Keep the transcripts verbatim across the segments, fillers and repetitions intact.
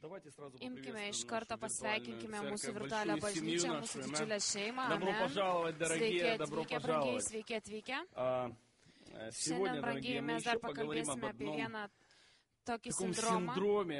Imkime iš karto pasveikinkime mūsų virtualią bažnyčią, mūsų didžiulę šeimą. Sveiki atvykę, brangiai, sveiki atvykę. Šiandien, brangiai, mes dar pakalbėsime apie vieną tokį sindromą,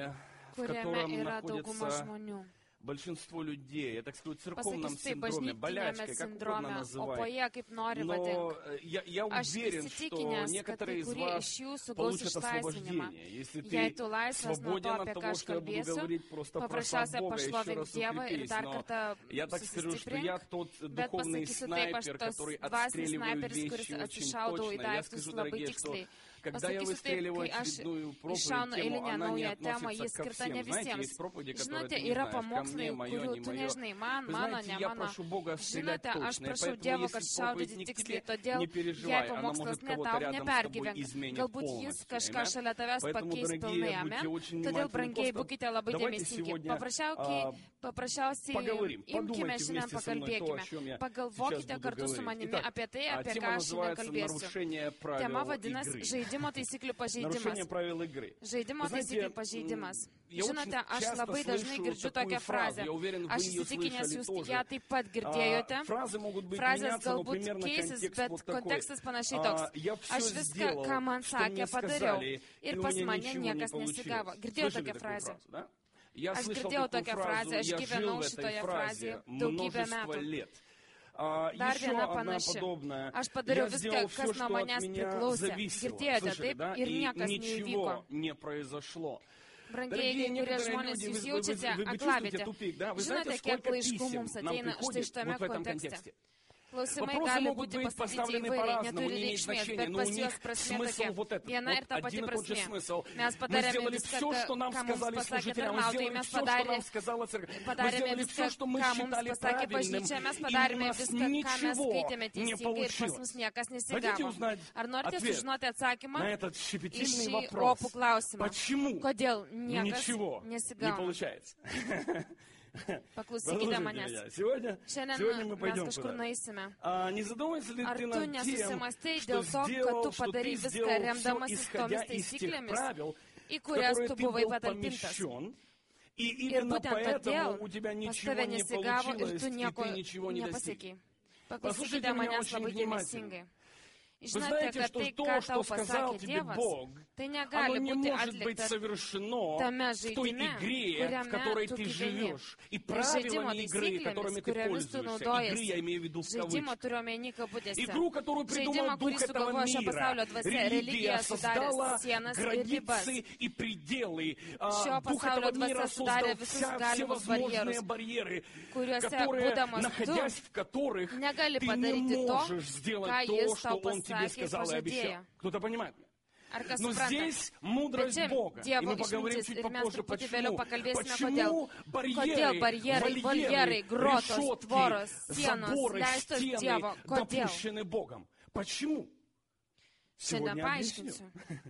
kuriame yra dauguma žmonių. Большинство людей, я так скажу, в церковном Pasakysiu, синдроме, болячкой, как угодно o называй. po ja kaip nori Но vadink. я, я Aš уверен, что įsitikinęs, kad некоторые kai из kurie iš вас jūsų gaus получат išlaisvinimą. освобождение. Если Jei ты tu laisvas nuo to, свободен от apie ką того, aš что я буду kalbėsiu, говорить, просто прославь paprasčiausia Бога, еще pašlovink раз Dievą ir укрепись. dar Но kartą я так скажу, что я susistiprink. тот Bet духовный pasakysiu taip, aš снайпер, tos который dvasinis отстреливаю snaiperis, kuris вещи очень atsišaudau į точно. Я daiktus скажу, labai дорогие, что tiksliai. когда я Pasakysiu taip, выстреливаю kai aš очередную iššaunu проповедь, тему, eilinę она не naują temą, относится jis ко skirta ne всем. Знаете, visiems. есть проповеди, которые Žinote, ты не yra знаешь, ко pamokslai, мне, мое, kurių не tu мое. nežinai, man, Вы mano, знаете, ne я mano. прошу Бога стрелять Žinote, aš точно, и prašau поэтому, Dievo, если kad šaudyti проповедь не к tiksliai, тебе, todėl не jei переживай, она pamokslas может ne кого-то tau, рядом с тобой nepergyvenk. изменить Galbūt jis полностью. kažką Amen? šalia tavęs Поэтому, pakeis pilnai, дорогие, amen. будьте очень Todėl, внимательны. brangiai, Просто būkite labai давайте dėmesingi. сегодня Paprasčiausiai, а, paprasčiausiai поговорим. imkime Подумайте šiandien вместе со мной то, о pakalbėkime. чем я сейчас Pagalvokite буду kartu su говорить. manimi Итак, apie tai, а, apie тема ką aš šiandien называется kalbėsiu. «Нарушение Tema правил vadinasi игры». žaidimo taisyklių pažeidimas. Нарушение правил игры. Žaidimo Вы знаете, taisyklių pažeidimas. я очень Žinote, aš часто labai dažnai слышу girdžiu такую tokią фразу. frazę. Я уверен, вы Aš ее įsitikinęs, слышали jūs тоже. ją taip pat girdėjote. А, фразы могут быть Frazės меняться, но galbūt примерно keisis, контекст bet вот такой. kontekstas panašiai А, toks. я все Aš viską, сделал, ką man что sakė, мне padariau. сказали, и Ir у pas меня mane ничего не niekas получилось. nesigavo. Girdėjau Слышали tokią такую frazę. фразу, да? Я Aš слышал girdėjau такую tokią фразу, frazę, aš я жил gyvenau в этой šitoje фразе frazėje daugybę множество metų. лет. А, Dar еще viena одна panaši. подобная. Aš padariau Я viską, сделал kas все, nuo что от manęs меня priklausė. зависело. Girdėjote, Слышали, taip? да? Ir И niekas ничего neįvyko. не произошло. Brangiai, Дорогие, kai kurie некоторые žmonės люди, jūs вы, вы, jaučiate вы, вы чувствуете aklavietę. тупик, да? Вы Žinote, знаете, kiek сколько laiškų писем mums нам ateina štai приходит šitame вот в этом kontekste. контексте? Klausimai Вопросы gali могут būti быть pastatyti поставлены įvairiai, по-разному, neturi не имеет reikšmės, значения, bet но pas у juos них prasmė смысл tokia. вот этот, Viena ir ta вот pati один и тот же prasmė. смысл. Mes Мы padarėme сделали viską, все, что нам ką mums сказали pasakė служители, мы tarnautojai, сделали mes все, что padarėme, нам сказала церковь, мы padarėme сделали viską, все, что мы ką mums считали pasakė правильным, bažnyčia, mes и у padarėme нас viską, ką mes ничего skaitėme не teisingai ir pas mus получилось. niekas Хотите nesigavo. узнать Ar norite ответ sužinoti atsakymą на этот į щепетильный šį вопрос? opų klausimą? Почему Kodėl niekas ничего не nesigavo? получается? Paklausykite manęs. меня. Сегодня, сегодня Šiandien мы mes пойдем kažkur куда-то. nueisime. А, не задумывайся ли Ar ты tu над тем, nesusimąstai что dėl to, kad сделал, tu что ты padarai viską сделал все, remdamasis исходя tomis из тех taisyklėmis, правил, į в kurias которые tu ты buvai был patalpintas? помещен, и Ir именно būtent поэтому todėl у тебя pas ничего tave не nesigavo ir получилось, tu и nieko ты ничего не достиг. nepasiekei. Послушайте Paklausykite меня manęs очень labai внимательно. dėmesingai. Вы Žinote, знаете, kad что tai, то, ką что tau сказал pasakė тебе Dievas, Бог, tai оно negali не būti может быть atlikta совершено tame в той žaidime, игре, в которой kuriame tu ты gyveni. живешь, и Ir žaidimo правилами игры, которыми taisyklėmis, ты kuriomis tu пользуешься. Игры я имею в виду в Žaidimo кавычках. turiu omeny kabutėse. Игру, которую придумал Žaidimą, kurį дух этого sugalvojo šio мира. pasaulio dvasia, Религия religija sudarė создала sienas ir ribas. границы и пределы. А, Šio Дух pasaulio этого мира dvasia создал sudarė visus вся, все galimus возможные barjerus, барьеры, kuriuose, которые, būdamas tu, находясь в которых, negali ты не padaryti to, можешь сделать ką то, jis что tau Он тебе pasakė ir сказал и обещал. pažadėjo. Кто-то понимает меня? Ar kas Но supranta? здесь Bet мудрость čia Бога. И Dievo мы поговорим išmintis чуть ir mes попозже, truputį vėliau почему, pakalbėsime, почему kodėl. Kodėl barjerai, voljerai, grotos, tvoros, sienos заборы, leistos стены Dievo? Kodėl? допущены Богом. Почему? Šiandien Сегодня объясню. paaiškinsiu.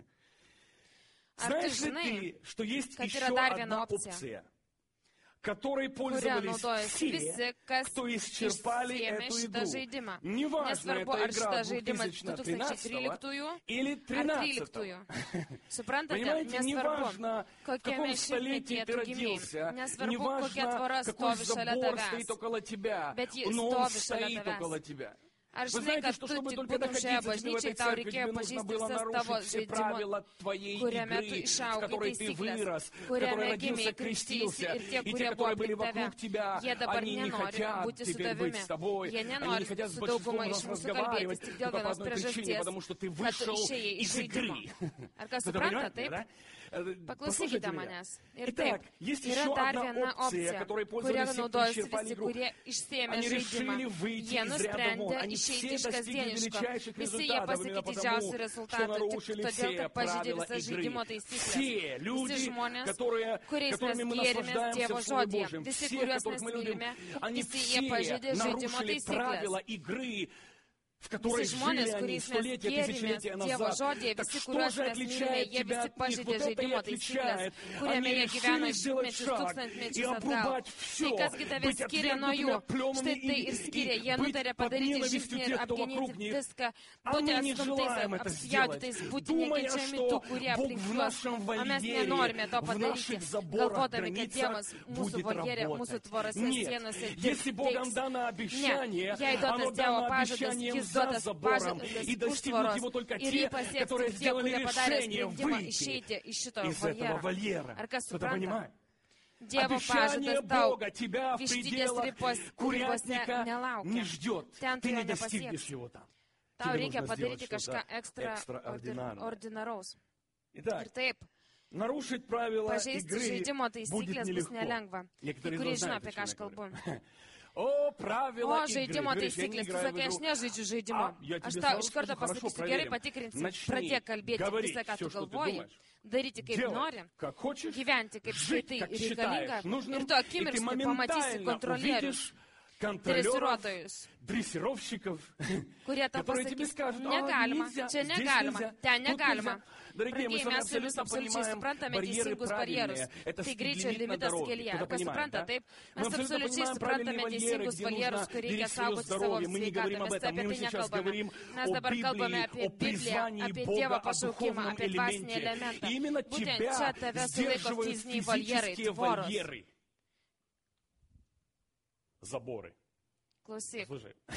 Ar tu Знаешь ли žinai, ты, что есть kad еще yra dar viena одна opcija, опция, которой kuria пользовались naudojasi visi, все, kas кто исчерпали išsiėmė эту šitą игру? žaidimą? Неважно, Nesvarbu, это ar игра šitas žaidimas две du тысячи tūkstančiai тринадцатого tryliktųjų или ar тринадцатого. tryliktųjų. Suprantate, Понимаете, nesvarbu, неважно, в каком kokiame столетии šimtmetyje ты tu gimei, родился, nesvarbu, kokia неважно, tvora какой stovi šalia забор стоит tavęs, около тебя, bet ji но он stovi šalia стоит около tavęs. тебя. Ar Вы žinai, знаете, kad что tu чтобы tik только būtum šioje находиться тебе в bažnyčiai, этой tau церкви, reikėjo тебе нужно pažįsti было visas tavo нарушить все žaidimo, правила твоей kuriame tu игры, в išaugai которой ты taisyklės, вырос, в kuriame которой gimei, родился, krikštysi крестился, ir tie, и те, kurie buvo которые были aplink tave. вокруг тебя, Jie dabar они не nenori хотят būti su теперь быть tavimi. с тобой, Jie они не nenori хотят с su большинством dauguma нас iš mūsų разговаривать, kalbėtis tik dėl только по vienos одной причине, priežasties, потому что ты kad вышел išėjai iš из žaidimo. игры. Ar kas Кто-то supranta, понимает меня, taip? да? Paklausykite меня. manęs. Ir Итак, taip, есть yra еще dar одна viena опция, opcija, которой kuria пользовались все, кто naudojasi исчерпали visi, игру. kurie išsėmė Они žaidimą. решили выйти Jie из ряда вон. nusprendė Они išeiti все iš достигли kasdieniško. величайших Visi jie результатов pasiekė именно потому, didžiausių что rezultatų, tik нарушили todėl, все kad pažeidė правила visas žaidimo игры. taisyklės. Все Visi люди, žmonės, которые, kuriais mes которыми мы gėrimės наслаждаемся Dievo в Слове žodėje, Божьем, visi, все, kuriuos которых mes мы любим, mylime, они visi jie все pažeidė žaidimo нарушили правила taisyklės. игры в которой жили они столетия, тысячелетия назад. Так что же отличает тебя от них? Вот это и отличает. Они решили сделать шаг и обрубать все, быть отвергнутыми, оплеванными и быть под ненавистью тех, кто вокруг них. А мы не желаем это сделать, думая, что Бог в нашем вольере, в наших заборах, границах будет работать. Нет, если Богом дано обещание, оно дано обещанием за забором, и достигнут его только те, которые сделали решение выйти из этого вольера. Кто-то понимает? Обещание Бога тебя в пределах курятника не ждет. Ты не достигнешь его там. Тебе нужно сделать что-то экстраординарное. Итак, нарушить правила игры будет нелегко. Некоторые знают, о чем я говорю. О, правила O, žaidimo taisyklės, tu sakai, aš nežaidžiu žaidimo. Aš tau iš karto pasakysiu, gerai patikrinsiu, pradėk kalbėti visą, ką tu galvoji, daryti kaip nori, gyventi kaip skaitai ir reikalinga, ir tu akimirksniu pamatysi kontrolierius, dresiruotojus, kurie tau pasakys, negalima, čia negalima, ten negalima. Brangiai, mes su jumis absoliučiai suprantame teisingus barjerus. Tai greičio limitas kelyje. Kas supranta, taip? Mes absoliučiai suprantame teisingus barjerus, kur reikia saugoti savo sveikatą. Mes apie tai nekalbame. Mes dabar kalbame apie Bibliją, apie Dievo pašaukimą, apie dvasinį elementą. Būtent čia tave sulaiko fiziniai voljerai, tvoros. Заборы. Klausyk.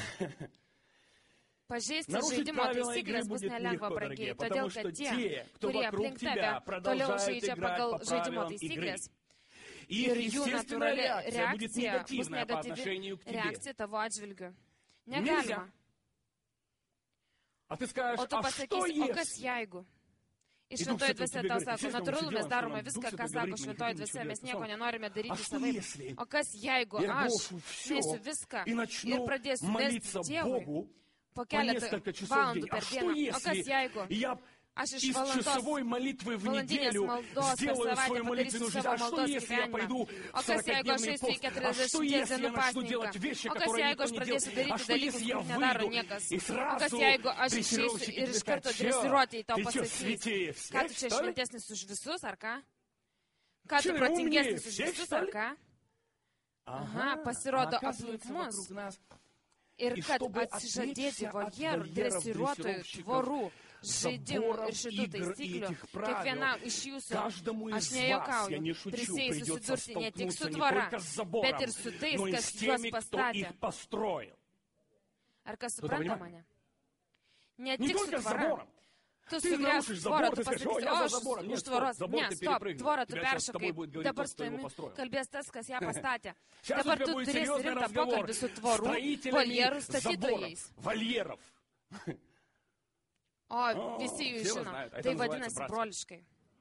Pažeisti žaidimo taisyklės bus nelengva, brangiai, todėl kad tie, kurie aplink tave toliau žaidžia pagal žaidimo taisyklės ir jų natūrali reakcija bus negatyvi reakcija tavo atžvilgiu. Negalima. O tu pasakysi, o kas jeigu? Ir šventoji dvasia tau sako, natūralu, mes darome viską, ką sako šventoji dvasia, mes nieko nenorime daryti savaip. O kas jeigu aš neįsiu viską ir pradėsiu vesti Dievui po keletą valandų per dieną? O kas jeigu aš iš valandos, valandinės maldos per savaitę padarysiu savo maldos gyvenimą? O kas jeigu aš eisiu į keturiasdešimties dienų pasninką? O kas jeigu aš pradėsiu daryti dalykus, kurių nedaro niekas? O kas jeigu aš išeisiu ir iš karto dresiruoti į tau pasakys? Ką tu čia šventesnis už visus, ar ką? Ką tu protingesnis už visus, ar ką? Aha, pasirodo aplink mus. Ir kad atsižadėti voljerų, dresiruotojų, tvorų, žaidimų ir šitų taisyklių, kiekvienam iš jūsų, aš nejuokauju, prisėjai susidurti ne tik su tvora, bet ir su tais, kas juos pastatė. Ar kas supranta mane? Ne tik su tvora. Tu sugriausi tvorą, tu pasakysi, o aš už tvoros. Ne, stop, tvorą tu peršokai. Dabar su tavimi kalbės tas, kas ją pastatė. Dabar tu turėsi rimtą pokalbį su tvorų, voljerų statytojais. O, visi jų žino. Tai vadinasi broliškai.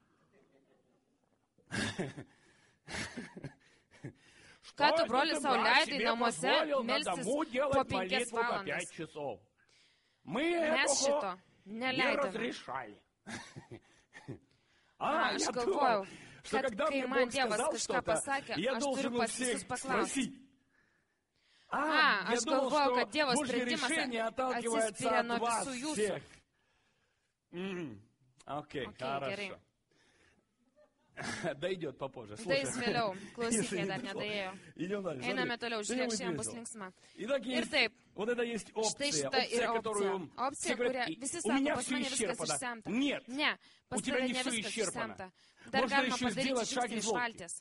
Ką tu, broli, sau leidai namuose melstis po penkias valandas? Mes šito neleidome. A, aš galvojau, kad kai man Dievas kažką pasakė, aš turiu pas visus paklausti. A, aš galvojau, kad Dievo sprendimas atsispiria nuo visų jūsų. Ok, gerai. Дойдет попозже. Дais vėliau, klausykė, dar nedaėjo. Einame toliau, žiūrėk, šiandien bus linksma. Ir taip, štai šita yra opcija. Opcija, kurią visi sako, pas mane viskas išsemta. Ne, pas tave ne viskas išsemta. Dar galima padaryti žingsnį iš valties.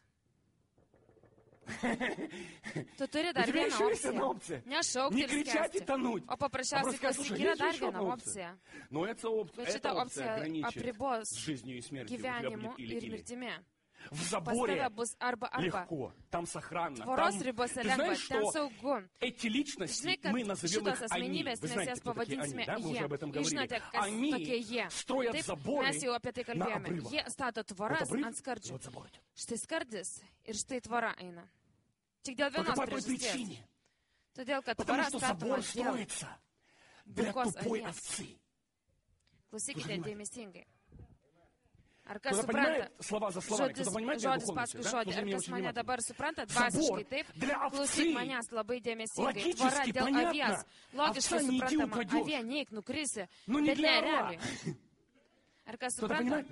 Tu turi dar vieną opciją. Ne šaukti ir skęsti, o paprasčiausiai klausyk, yra dar viena opcija. Bet šita opcija apribos gyvenimu ir mirtimi. Pas tave bus arba arba. Tvoros ribose lengva, ten saugu. Žinai, kad šitos asmenybės, mes jas pavadinsime jie. Ir žinote, kas tokie jie. Taip, mes jau apie tai kalbėjome. Jie stato tvoras ant skardžių. Štai skardis ir štai tvora eina. Tik dėl vienos priežasties. Todėl, kad tvora statoma dėl buikos avies. Klausykite dėmesingai. Ar kas Кто-то supranta? понимает слова за словами? Žodis, Кто-то понимает žodis духовно paskui всё, да? žodį. Слушай Ar меня kas очень mane внимательно. dabar supranta? Собор Dvasiškai taip. для Klausyk овцы. manęs labai dėmesingai. Логически Tvora dėl понятно. avies. Logiškai Овца не иди, suprantama. упадешь. Avie neik, nukrisi. Ну не Bet для ne орла. realiai. Ar kas Кто-то supranta? понимает?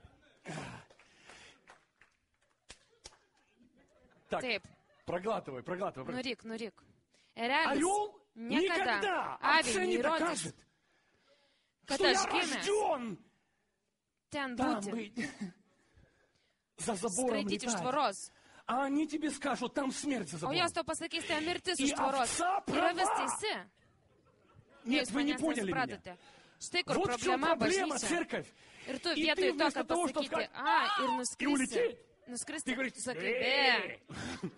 Так, Taip. проглатывай, проглатывай. проглатывай. Nuryk, nuryk. Erelis Орел niekada никогда aviai овце не neįrodys, докажет, kad что я aš gimęs рожден ten там būti, быть, за забором skraidyti iš летать. tvoros. А они тебе skажут, там смерть за O забором. jos tau pasakys, tai mirtis И už tvoros. овца Ir avis права. teisi. Нет, Jūs вы не manęs поняли меня. nesupratote. Štai kur Вот в чем problema проблема, bažnyčia. церковь. Ir tu И vietoj ты to, вместо kad того, чтобы pasakyti, сказать, a, ir и nuskrisi, улететь, nuskrisi, ты говоришь, tu sakai, «Э!» be.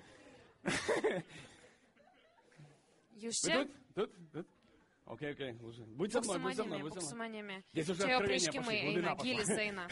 Jūs Вы čia? тут? Тут? Тут? Окей, окей. Слушай. Будь со Būk мной, su будь со мной, manimi, будь būk со su мной. manimi. Здесь уже Čia jau откровения prieškimai пошли, глубина eina, пошла. gilis eina.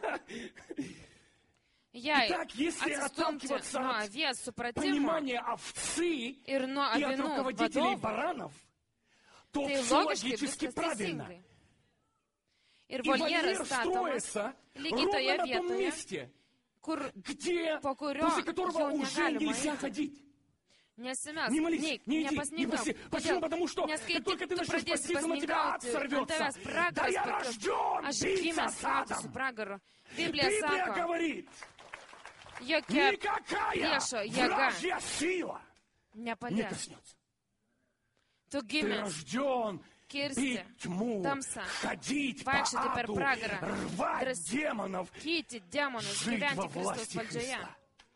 Jei Итак, если atsistumti отталкиваться nuo от avies supratimo понимания овцы ir nuo и от avinų руководителей vadovų, баранов, то tai все logiškai логически viskas правильно. teisingai. Ir И вольер voljeras statomas строится lygiai ровно toje на том vietoje, месте, kur где, по kurio после которого jau уже negalima нельзя eiti. ходить. Nesimes, Не молись, neik, не иди, не nepasninkauk. проси. Почему? Потому что Nes kai как только tik ты tu начнешь pradėsi поститься, на тебя ад pasninkauti, ant сорвется. tavęs Да pragaras я pakils. рожден Aš биться gimęs с kauti su адом. pragaru. Biblija Библия sako, говорит, jokia никакая priešo jėga вражья сила не nepalies. коснется. Tu Ты gimęs рожден kirsti бить тьму, tamsą, ходить по vaikščioti per аду, pragarą, рвать drąs- демонов, kyti demonus, жить во gyventi Kristaus власти valdžioje. Христа.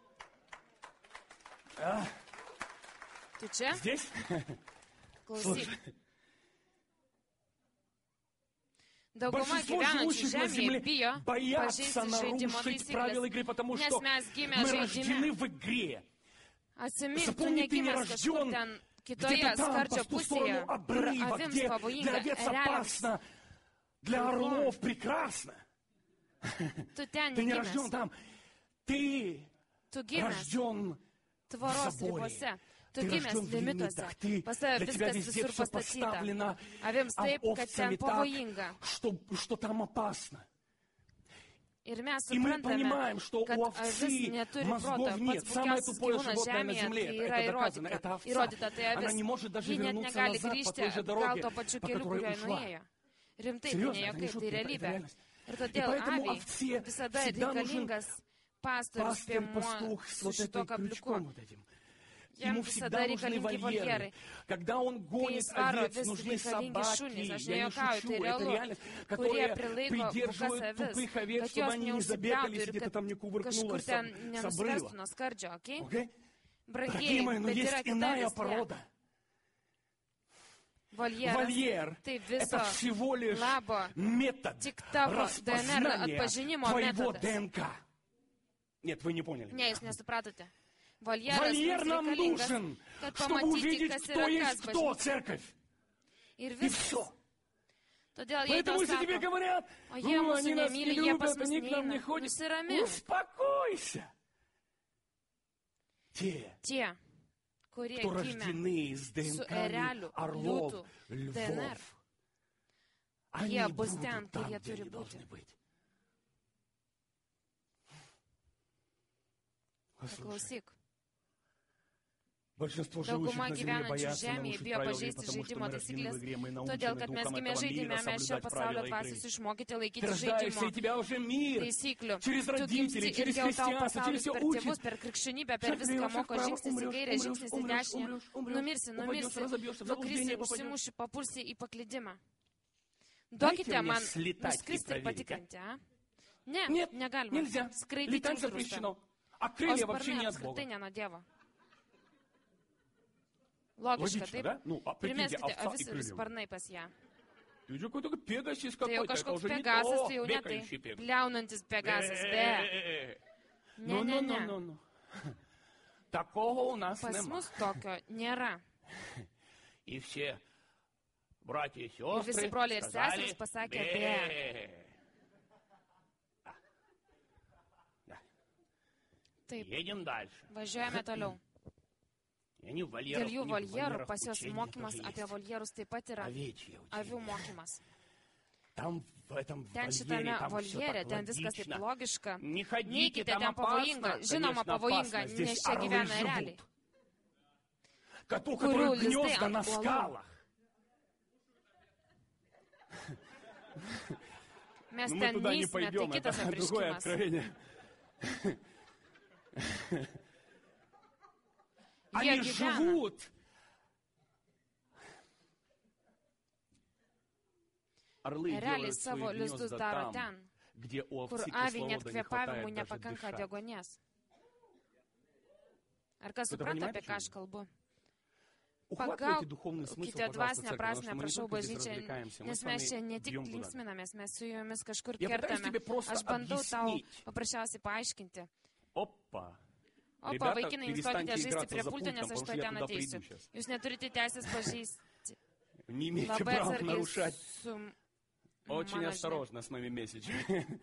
А, Tu čia? здесь? Klausyk. Dauguma Большинство gyvenančių живущих на žemėje земле bijo боятся pažeisti žaidimo нарушить правила taisyklės. игры, потому Nes что mes gimę мы žaidime. рождены в игре. Atsimink, tu Запомни, ты не negimęs kažkur рожден ten kitoje где-то там, skardžio по ту pusėje, сторону kur обрыва, avims где для pavojinga, овец ereliams. опасно, для орлов прекрасно. Tu ten Ты не рожден negimęs. там. Ты Tu gimęs рожден в tvoros заборе. ribose. Tu Ты gimęs рожден в limituose. лимитах. Ты, Pas tave для тебя viskas везде visur все pastatyta. поставлено Avims taip, kad овцами ten так, pavojinga. что, что там опасно. Ir mes И мы suprantame, понимаем, что kad у avis овцы neturi proto. мозгов нет. Pats Самое bukiausias тупое gyvūnas животное на žemėje, земле. tai Это, yra это доказано. įrodyta. Это овца. Įrodyta, tai Она avis. не может даже Ji net вернуться negali назад по grįžti той же atgal дороге, tuo pačiu по keliu, которой kuriuo ушла. nuėjo. Rimtai, tai Серьезно, ne это не jokai, шутки, tai это realybė. реальность. Ir И todėl поэтому aviai овце visada всегда нужен reikalingas pastorius, пастырь, piemuo пастух с su вот šito этой kabliuku. крючком вот этим. Jam Ему visada всегда нужны reikalingi вольеры. voljerai. Когда он Kai гонит jis varo овец, vis нужны reikalingi собаки. šunys, aš Я не nejuokauju, шучу, tai это realu, реальность, kurie которые prilaiko bukas придерживают avis, тупых овец, kad чтобы jos они не забегались, neužsibliautų ir где-то kad там не kažkur кувыркнулось ten с nenusverstų обрыва. nuo skardžio, okei? Окей? Дорогие Brangieji, мои, но bet есть yra kita иная veslė. порода. Voljeras, Вольер tai – это viso всего лишь labo метод tik tavo D N R распознания atpažinimo твоего metodas. ДНК. Нет, вы не поняли. Ne, jūs nesupratote. Voljeras Вольер mums нам reikalingas, нужен, kad чтобы pamatyti, увидеть, kas кто yra kas есть кто, bažnyčia. церковь. Ir И viskas. все. Todėl jei Поэтому, tau если тебе sako, говорят, o jie ну, mūsų они нас не nemyli, jie pas любят, mus они к нам не neina, ходят, nusiramink. успокойся. Те, Tie, kurie кто gimė рождены из su ДНК erelių, орлов, liūtų, D N R, львов, они jie bus будут ten, kur там, jie где turi они должны būti. быть. Послушай, Klausyk. большинство живущих Dauguma на земле gyvenančių боятся žemėje нарушить bijo правила игры, pažeisti потому что žaidimo мы рождены в taisyklės, игре, мы todėl, научены kad mes духом gimę этого žaidime, мира mes šio соблюдать pasaulio правила dvasios игры. išmokyti Ты laikyti рождаешься, žaidimo и тебя уже мир taisyklių. через Tu gimsti родителей, ir через jau tau христианство, через pasaulis все per учит. tėvus, per krikščionybę, per Шаг viską влево, шаг moko вправо, žingsnis į умрешь, kairę, умрешь, žingsnis į умрешь, dešinę, умрешь, умрешь, numirsi, упадешь, numirsi, разобьешься, в nukrisi, заблуждение попадешь. užsimuši, papulsi į paklydimą. Дайте Duokite мне man слетать и nuskristi ir проверить, а? patikrinti, a? Ne, Нет, negalima. нельзя. Skraidyti Летать uždrausta. запрещено. А O крылья вообще sparnai не от Бога. apskritai ne nuo Dievo. Logiška, Логично, taip? да? Ну, а прикиньте, Primeskite овца и avis ir крылья. sparnai pas ją. Ты же какой-то пегасис Tai jau какой-то. Это kažkoks уже не pegasas, то. tai jau ne tai. Бекающий пегас. Bliaunantis pegasas, be. Ne, ne, ne. Ну-ну-ну-ну. Такого у нас Pas нема. mus tokio nėra. И все братья и Ir сестры visi broliai ir сказали, seserys pasakė, «Бе». be. Да. Taip, Едем дальше. važiuojame toliau. И они в вольерах, Dėl jų у них в voljerų вольерах pas jos учение mokymas тоже apie есть. voljerus taip pat yra Овечье avių учение. mokymas. Ten šitame voljere, ten viskas taip logiška. Neikite, ten pavojinga. Žinoma, pavojinga, nes čia gyvena ereliai, kurių lizdai ant uolų. Mes ten neįsime, tai kitas apreiškimas. Jie gyvena. Ereliai savo lizdus daro ten, kur aviai net kvėpavimų nepakanka degonės. Ar kas supranta, apie ką aš kalbu? Pagaukite dvasinę prasme, prašau, bažnyčia, nes mes čia ne tik linksminamės, mes su jumis kažkur kertame. Aš bandau tau paprasčiausiai paaiškinti. Opa, vaikinai, nustokite žaisti prie pulto, nes aš to ten ateisiu. Jūs neturite teisės pažeisti. Labai atsargiai su... Очень осторожно с моими месячами.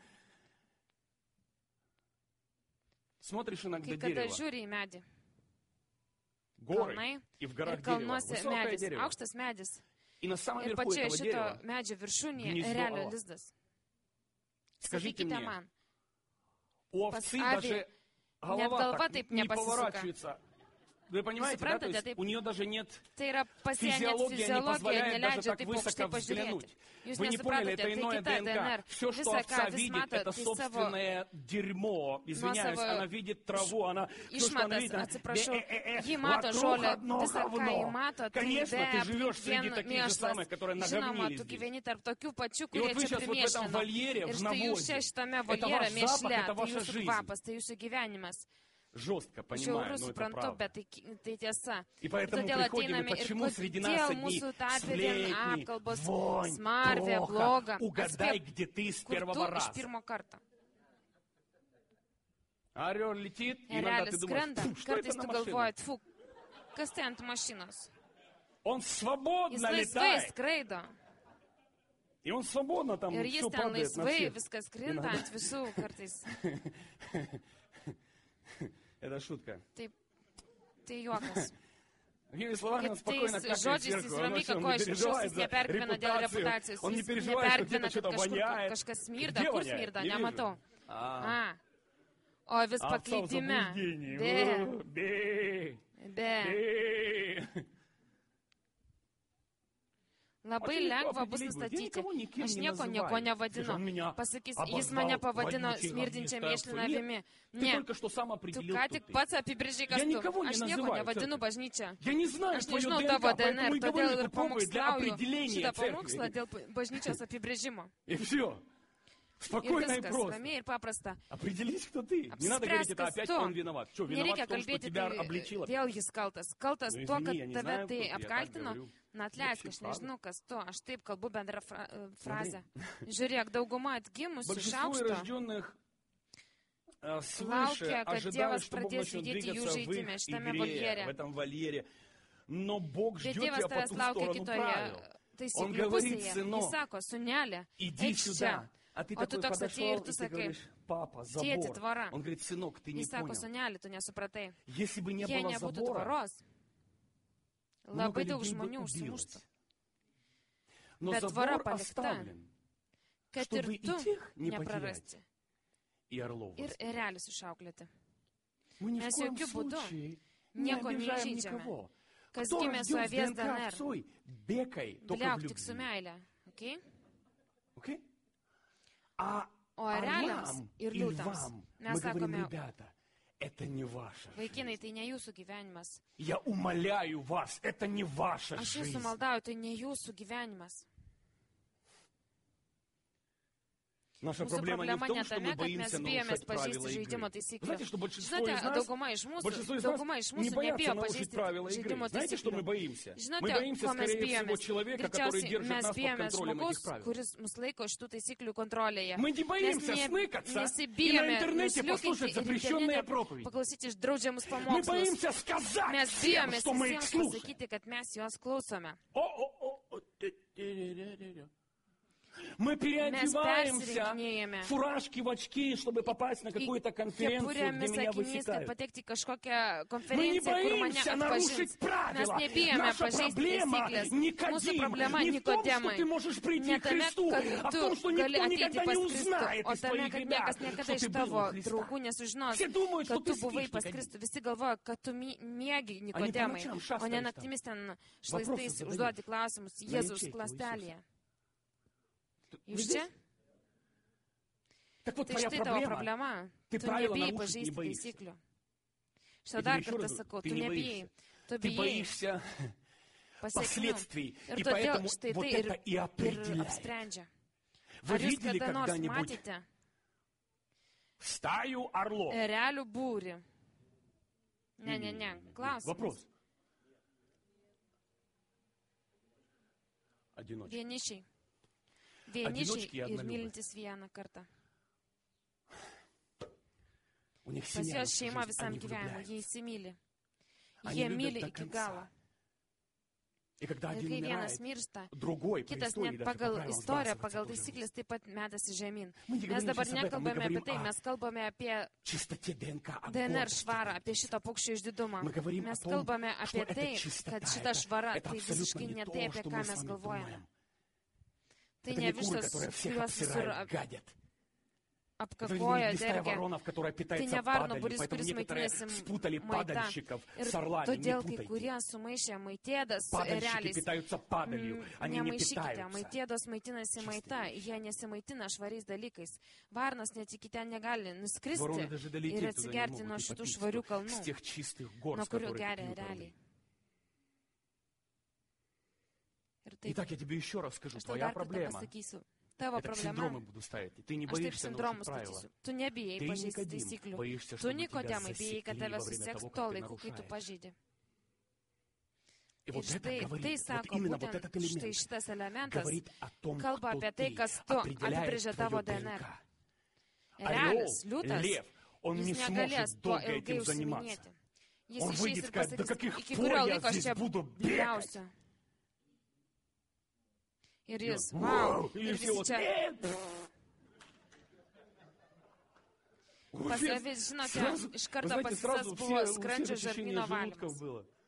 Смотришь иногда дерево. Когда žiūri į medį. Kalnai ir kalnuose medis. Aukštas medis. Ir pačioje šito medžio viršūnėje erelio lizdas. Sakykite man, pas avį net galva taip nepasisuka. Вы понимаете, да? То есть у нее даже нет физиология, не позволяет даже так высоко взглянуть. Вы не поняли, это иное ДНК. Все, что овца видит, это собственное дерьмо. Извиняюсь, она видит траву, она... Все, что она видит, вокруг одно говно. Конечно, ты живешь среди таких же самых, которые наговнили здесь. И вот вы сейчас вот в этом вольере, в навозе, это ваш запах, это ваша жизнь. Жестко, понимаю, но это правда. И поэтому приходим, и почему среди нас одни сплетни, вонь, плохо, угадай, где ты с первого раза. Орел летит, и иногда ты думаешь, что это на машине? Он свободно летает. И он свободно там все падает на всех. Это шутка. Ты, ты юакас. Другими словами, он спокойно капает сверху, он вообще он не переживает за репутацию, он не переживает, что где-то что-то воняет. Где воняет? Не вижу. А, ой, вы споклидime. Бе, бе. Labai lengva bus nustatyti. Aš nieko nieko nevadinu. Pasakys, jis mane pavadino smirdinčia mėšlina avimi. Ne, tu ką tik pats apibrėžiai, kas tu. Aš nieko nevadinu bažnyčia. Aš nežinau tavo D N R, todėl ir pamokslauju šitą pamokslą dėl bažnyčios apibrėžimo. Спокойно и просто. Рamiai ir paprasta. Определись, кто ты. Не надо говорить, это опять он виноват. Что, виноват в том, что тебя обличило? Vėl jis kaltas. Kaltas tuo, kad tave tai apkaltino. Na, atleisk, aš nežinau, kas tu. Aš taip kalbu bendrą frazę. Žiūrėk, dauguma atgimusių iš aukšto laukia, kad Dievas pradės judėti jų žaidime šitame voljere. Bet Dievas tavęs laukia kitoje taisyklių pusėje. Jis sako, sunelė, eik čia. А ты o tu такой подошел и ты говоришь, папа, забор. Он говорит, сынок, ты не sako, понял. sunelį, tu nesupratai. Если бы не Jei было nebūtų забора, tvoros, много labai daug людей бы žmonių убилось. užsimuštų. Но Bet забор tvora palikta, оставлен, kad чтобы ir и tu тех не потерять, neprarasti. и орлов Ir воспитать. erelis išauklėti. Мы ни в Mes коем jokių būdų случае не nieko обижаем neįžeidžiame. никого. Kas Кто gimė su рожден с avies ДНК D N R, овцой, бекой, только в bliauk tik su любви. meile. Okay? Окей? А O ereliams орлам ir и liūtams львам mes мы говорим, sakome, ребята, это не ваша vaikinai, жизнь. tai ne jūsų gyvenimas. Я умоляю вас, это не ваша Aš жизнь. jūsų maldauju, tai ne jūsų gyvenimas. Наша Mūsų проблема не в problema том, ne что мы tame, kad mes боимся bijomės нарушать правила pažeisti žaidimo игры. taisyklių. Знаете, что большинство Žinote, из нас, dauguma iš mūsų, большинство из dauguma нас iš не mūsų боятся nebijo нарушить pažeisti правила игры. žaidimo Знаете, что мы taisyklių. боимся? Мы Žinote, боимся, ko mes скорее всего, bijomės? человека, который Greičiausiai держит mes нас под bijomės контролем žmogaus, этих правил. kuris mus laiko šitų taisyklių kontrolėje. Мы не Mes боимся ne, сныкаться и на nesibijome интернете послушать nusliukinti ir запрещенные internete проповеди. paklausyti draudžiamus Мы pamokslus. боимся сказать Mes всем, bijomės что мы их visiems слушаем. pasakyti, kad mes juos klausome. О, о, о, о, те- те- те- те- те. Мы переодеваемся в фуражки, в очки, чтобы попасть на какую-то конференцию, где меня высекают. Мы не боимся нарушить правила. Наша проблема не Никодим, не в том, что ты можешь прийти к Христу, а в том, что никто никогда не узнает из твоих ребят, что ты был у Христа. Все думают, что ты спишь, Никодим. Visi galvoja, kad tu miegi, Nikodemai, o ne naktimis ten šlaistais užduoti klausimus Jėzus klastelėje. Jūs čia? Tai štai tavo problema. Tu nebijai pažeisti taisyklių. Šitą dar kartą sakau, tu nebijai. Tu bijai pasiekmių. Ir todėl štai tai ir, ir apsprendžia. Ar jūs kada nors matėte erelių būrį? Ne, ne, ne. Klausimas. Вопрос. Vienišiai. Vienišiai ir mylintis vieną kartą. Pas juos šeima visam gyvenimui. Jie įsimyli. Jie myli iki galo. Ir kai vienas miršta, kitas net pagal istoriją, pagal taisyklės taip pat metasi žemyn. Mes dabar nekalbame apie tai, mes kalbame apie D N R švarą, apie šitą paukščio išdidumą. Mes kalbame apie tai, kad šita švara tai visiškai ne tai, apie ką mes galvojame. Tai ne vištas, kuriuos visur apkakoja, dergia. Tai ne varno būris, kuris maitinėsi maitą. Ir todėl kai kurie sumaišė maitėdas ereliais. Nemaišykite, maitėdos maitinasi maita, jie nesimaitina švariais dalykais. Varnas net iki ten negali nuskristi ir atsigerti nuo šitų švarių kalnų, nuo kurių geria ereliai. Ir taip, aš tau dar kartą pasakysiu. Tavo problema. Aš taip sindromus statysiu. Tu nebijai pažeisti taisyklių. Tu, Nikodemai, bijai, kad tave suseks tuo laiku, kai tu pažeidi. Ir štai tai sako, būtent štai šitas elementas kalba apie tai, kas tu apibrėžia tavo D N R. Erelis, liūtas, jis negalės tuo ilgai užsiminėti. Jis išeis ir pasakys, iki kurio laiko aš čia biliausiu. Ir jis, wow, ir visi čia. Pas avis, žinote, iš karto pas visas buvo skrandžio žarnyno valymas.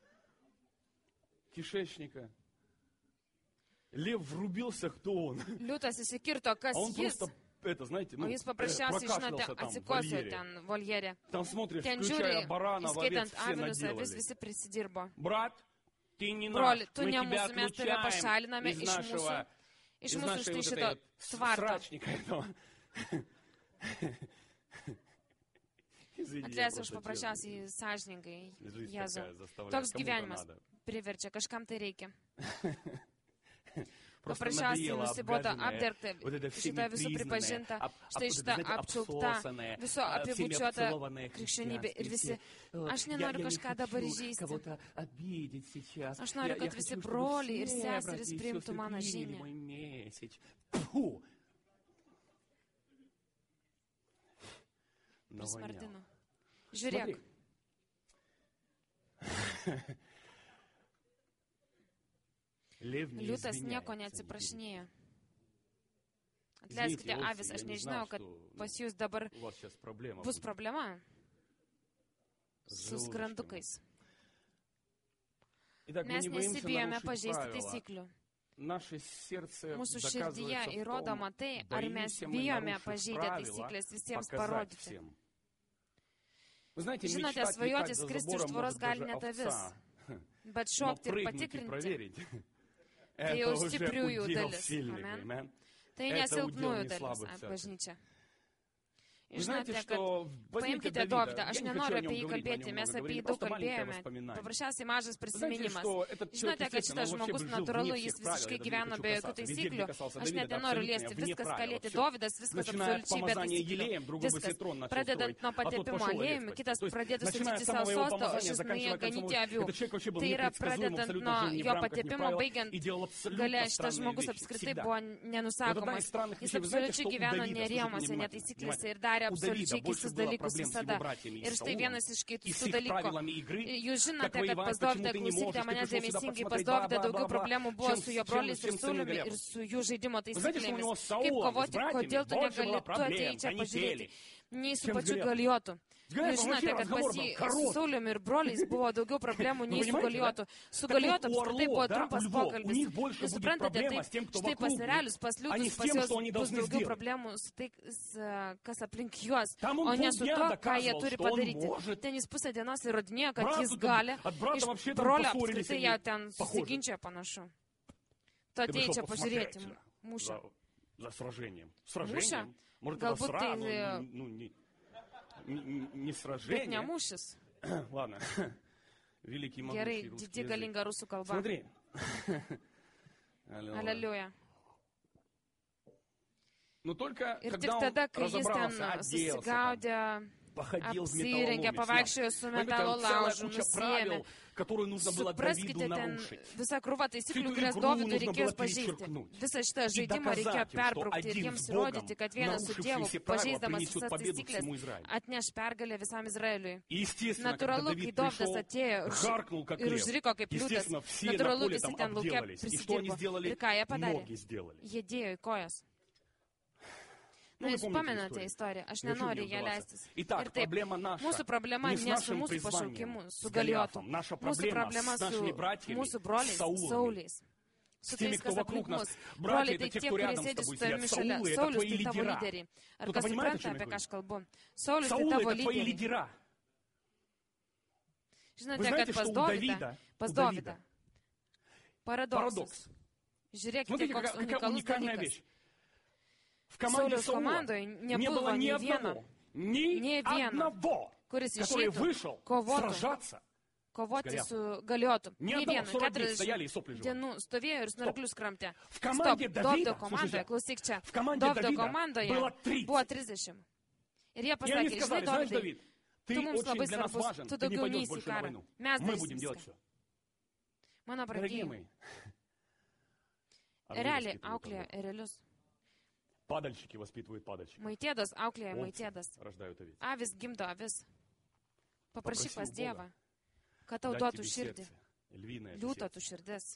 Кишечника. Лев врубился, кто он. Liūtas įsikirto, kas jis. Это, знаете, ну, o jis paprasčiausiai, žinote, atsikosio ten voljere. Там смотришь, ten включая žiūri, барана, овец, įskaitant все avilius, наделали. avis visi prisidirbo. Брат, ты не Broli, наш, tu мы ne тебя mūsų, mes tave pašaliname отлучаем из iš mūsų, нашего, iš из mūsų нашей štai вот šito этой вот tvarto. срачника этого. Извини, я Atleisk, aš просто paprasčiausiai sąžiningai, Жизнь Jėzau. такая заставляет, Toks кому-то gyvenimas надо. priverčia, kažkam tai reikia. Просто Paprasčiausiai надоело nusibodo обгаженное, apdergta, вот это всеми šita visų признанное, pripažinta, об- štai об- šita знаете, apšaukta, обсосанное, viso а, всеми apibučiuota обцелованное krikščionybė ir visi. христианство. Aš Я- nenoriu я не kažką dabar хочу įžeisti. кого-то обидеть сейчас. Aš Я- noriu, я kad хочу, visi чтобы broliai ir все seserys братья и priimtų сестры mano приняли žinią. мой месседж. Фу. Навонял. Martinu. Žiūrėk, Лев не liūtas извиняется, nieko не neatsiprašinėja. Извините, Atleiskite, овцы, avis, я aš не nežinau, знал, kad что, ну, pas jūs dabar у вас сейчас проблема bus будет problema с su желудочком. skrandukais. Итак, мы Mes не боимся nesibijome нарушить pažeisti правила. taisyklių. Наше сердце Mūsų доказывается širdyje в įrodoma том, tai, ar mes боимся мы bijome нарушить pažeidę правила, taisyklės visiems показать parodyti. всем. Вы знаете, Žinote, мечтать svajoti летать за skristi iš забором tvoros может gali даже net avis, овца. bet Но šokti ir прыгнуть и patikrinti, проверить — tai это jau уже stipriųjų удел dalis. сильных. Amen. Amen. tai Это удел nesilpnųjų не dalis, слабых a, церкви. bažnyčia. Вы знаете, Žinote, kad что возьмите paimkite Давида. Dovydą, aš Я не хочу nenoriu о apie нем jį говорить, мы о kalbėti, нем mes много apie jį говорили. daug Просто маленькое kalbėjome. воспоминание. Paprasčiausiai mažas Знаете, prisiminimas. что этот человек, Žinote, kad естественно, šitas он вообще žmogus жил natūralu, вне jis всех правил, visiškai я даже не gyveno хочу be jokių касаться. Везде, taisyklių. где касался Aš net Давида, nenoriu абсолютно liesti, вне viskas, ką правил, lieti всё. Dovydas, viskas Начиная от absoliučiai be помазания taisyklių. елеем, другой бы Viskas, себе трон начал pradedant строить, nuo а тот patepimo пошел овец aliejumi, пасти. kitas То есть, pradėtų начиная statyti с savo самого его sostą, o помазания, šis nuėjo заканчивая концом, ganyti avių. этот человек вообще был Tai yra непредсказуемым, pradedant абсолютно nuo жил не в jo рамках, не в patepimo, правилах baigiant и делал абсолютно gale šitas странные žmogus вещи. apskritai Всегда. buvo Вот одна из nenusakomas. странных Jis вещей, вы знаете, absoliučiai что у gyveno Давида, ne слушайте rėmose, внимательно, netaisyklėse внимательно. ir darė darė absoliučiai keistus dalykus visada. Ir štai vienas iš keistų dalykų. Jūs žinote, kad pas Dovydą, klausykite mane dėmesingai, pas Dovydą daugiau problemų buvo su jo broliais ir Sauliumi ir su jų žaidimo taisyklėmis. Kaip kovoti, kodėl tu negali, tu atėjai čia pažiūrėti, nei su pačiu Galijotu. Jūs žinote, kad pas jį su Sauliumi ir broliais buvo daugiau problemų nei su Galijotu. Su Galijotu apskritai buvo trumpas pokalbis. Jūs suprantate, taip, štai pas Izraelius, pas Liūtus, pas juos bus daugiau problemų su tai, kas aplink juos, o ne su to, ką jie turi padaryti. Ten jis pusę dienos įrodinėjo, kad jis gali. Iš brolio apskritai jie ten susiginčia panašu. Tu atėjai čia pažiūrėti mūšio. Mūšio? Galbūt tai... Не сражение. Bet ne mūšis. Ладно. Великий могучий Gerai, русский didi язык. galinga rusų kalba. Смотри. Аллилуйя. Но только Ir когда tik он tada, kai jis ten разобрался, оделся, susigaudė, походил в apsirengė, металлоломе, pavaikščiojo su metalo laužu, nusėmė. которую нужно было Давиду Supraskite, ten нарушить. visa krūva taisyklių, Šitą kurias ikrų Dovydui нужно reikėjo было pažeisti. перечеркнуть. Visą šitą И žaidimą доказать reikėjo им, что perbraukti ir один jiems с Богом, įrodyti, kad vienas su нарушивший Dievu, все правила, pažeisdamas принесет visas победу taisyklės, всему Израилю. atneš pergalę visam Izraeliui. И, естественно, когда Natūralu, kai Давид Dovydas пришел, atėjo гаркнул, как ir лев. užriko kaip liūtas, Естественно, все на natūralu, поле visi там ten laukia обделались. И что они prisidirbo. сделали? Ir ką jie padarė? Ноги сделали. Jie dėjo į kojas. Ну, Na, вы jūs помните pamenate историю. istoriją, aš Я чего nenoriu не ją вдаваться. leistis. Итак, Ir taip, проблема наша mūsų problema не с ne su нашим mūsų призванием, pašaukimu, su с Galijotu. Голиафом. Наша Mūsų проблема problema с нашими su братьями, mūsų broliais, с Саулами. Sauliais. Su С теми, tais, кто kas вокруг aplink нас. mus. Братья, Broliai, это tai те, tie, кто kurie рядом с sėdi su тобой tavimi сидят. šalia. Саулы, это Saulius твои tai tavo лидера. lyderiai. Ar Кто-то kas понимает, о supranta, чем я apie ką говорю? aš kalbu? Saulius tai Саулы, tavo это твои lyderiai. лидера. Вы Žinote, знаете, kad pas что у Dovydą, Давида, pas у Dovydą, Давида paradoksas. парадокс. Žiūrėkite, Смотрите, koks какая, какая unikalus уникальная dalykas. вещь. В команде Sauliaus Саула komandoje не nebuvo было ни nei vieno, одного, ни nei vieno, одного, kuris который išeitų вышел kovotų, сражаться. kovoti su Galiotu. Ни Nei одного, vieno, сорок дней стояли и keturiasdešimt сопли жевали. dienų stovėjo ir snarglius kramtė. В Stop, команде Dovydo Давида, komandoje, слушайте, klausyk čia, в команде Dovydo Давида komandoje было тридцать. buvo trisdešimt. Ir jie И они pasakė, žinai, сказали, знаешь, Dovydai, Давид, ты tu mums очень labai для нас svarbus, важен, tu ты не daugiau пойдешь neįsi į больше на karą. войну. Mes Мы будем darysim делать viską. все. Mano Дорогие brangieji, мои, а вы realiai воспитываете auklėja кого? erelius. Падальщики воспитывают падальщиков. Maitėdas auklėja Овцы maitėdas. рождают овец. Avis gimdo avis. Paprašyk Paprašyk pas Bogą, Dievą, kad tau Дать duotų тебе širdį, сердце, львиное это liūto сердце. tu širdis.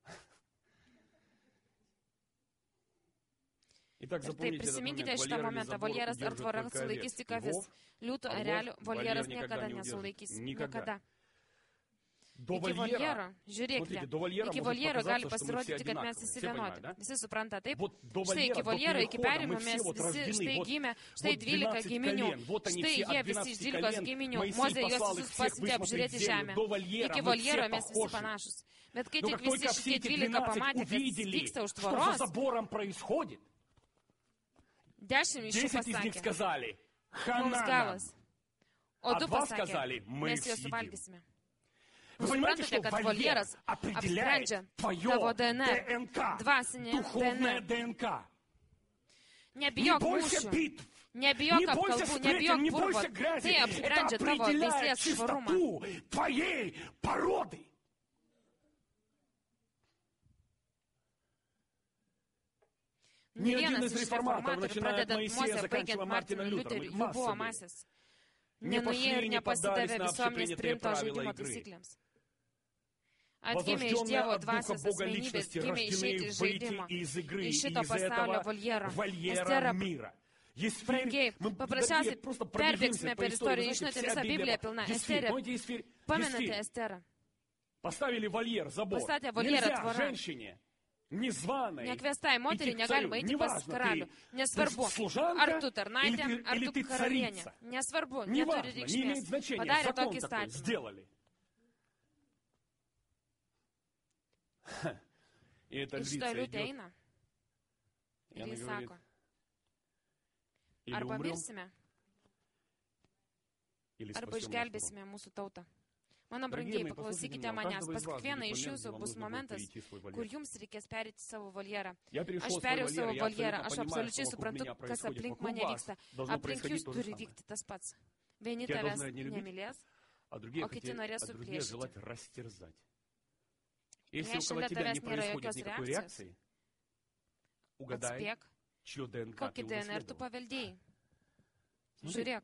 Итак, Ir taip, запомните этот prisiminkite момент. šitą Вольер или momentą. забор Voljeras ar удержит tvora только sulaikys овец. tik avis. Львов, Liūtų а erelių вольер voljeras никогда niekada не удержит. nesulaikys. Никогда. Niekada. До Iki вольера, voljero, žiūrėkite, смотрите, до вольера iki может voljero gali показаться, что мы все pasirodyti, kad mes одинаковые. visi Все понимают, vienodi. да? Visi supranta taip. Вот до Štai вольера, iki до voljero, iki перехода perėjimo мы все mes вот visi, рождены. štai Вот, gimė, štai вот dvylika двенадцать giminių. колен. Вот они Štai все jie от visi iš двенадцати dvylikos колен. giminių. Моисей Mozė juos послал их visus всех pasiuntė высмотреть apžiūrėti землю. žemę. До вольера Iki мы voljero все mes visi похожи. panašus. Bet kai Но tik как только visi все šitie эти dvylika двенадцать pamatė, kas увидели, vyksta už что за tvoros, забором происходит, dešimt iš jų десять из них pasakė, сказали, mums хана нам. galas. O А du два pasakė, сказали, мы mes juos съедим. suvalgysime. Вы Jūs понимаете, suprantate, что kad вольер voljeras определяет apsprendžia твое tavo DNR, ДНК, dvasinį духовное DNR. ДНК. Не Nebijok бойся mūšių, битв, nebijok не бойся apkalbų, сплетен, nebijok не purvo. бойся грязи. Tai Это apsprendžia tavo определяет veizės švarumą. чистоту твоей породы. Ne Ни один vienas из iš реформаторов, reformatorių, начиная от pradedant Моисея, Mozę, заканчивая baigiant Мартином Martinu Лютером, Liuteriu, их jų масса buvo были. masės. Не Nenuėjo пошли, ir не поддались nepasidavė на visomis общепринятые priimto правила žaidimo игры. taisyklėms. Atgimė iš Возрожденные Dievo от Духа dvasios Бога asmenybės, личности, gimė išeiti рождены iš выйти žaidimo, из игры, iš из šito pasaulio этого voljero. вольера Estera, мира. Есть brangiai, фильм, мы paprasčiausiai просто perbėgsime пробежимся по per истории. istoriją. Вы знаете, Žinote, вся visa Biblija Библия pilna. есть фильм. Esterė, Помните, есть фильм? Есть pamenate фильм. Esterą? Поставили вольер, забор. Pastatė voljerą Нельзя tvorą. женщине, незваной, Nekviestai moteriai идти к negalima царю. eiti pas Неважно, karalių. ты- Nesvarbu, ты служанка ar tu tarnaitė, или ты- ar или tu ты karalienė. царица. Nesvarbu, neturi Неважно, не reikšmės. имеет значения. Padarė Закон tokį такой įstatymą. сделали. И эта Ir šitą львица liūtę идет, eina и ir она jis говорит, sako, или arba умрем, mirsime, или arba спасем наш народ. išgelbėsime mūsų tautą. Mano Darbie brangiai, moji, paklausykite послушайте меня, у manęs, каждого pas из вас kiekvieną будет iš момент, jūsų когда вам bus нужно будет momentas, перейти свой kur вольер. jums reikės perėti savo voljerą. Я перешел Aš свой perėjau вольер, savo я voljerą, абсолютно aš понимаю, absoliučiai что вокруг suprantu, меня kas происходит. aplink Вокруг mane вас vyksta. должно Aplink jūs происходить то же turi самое. vykti tas pats. Vieni Tie tavęs должны одни любить, nemylės, а другие, o kiti хотят, norės а другие suplėšyti. желать растерзать. Если Jei около šalia тебя не tavęs nėra происходит jokios никакой reakcijos, реакции, угадай, atspėk, чье ДНК ты kokį D N R tu унаследовал. paveldėjai. Žiūrėk.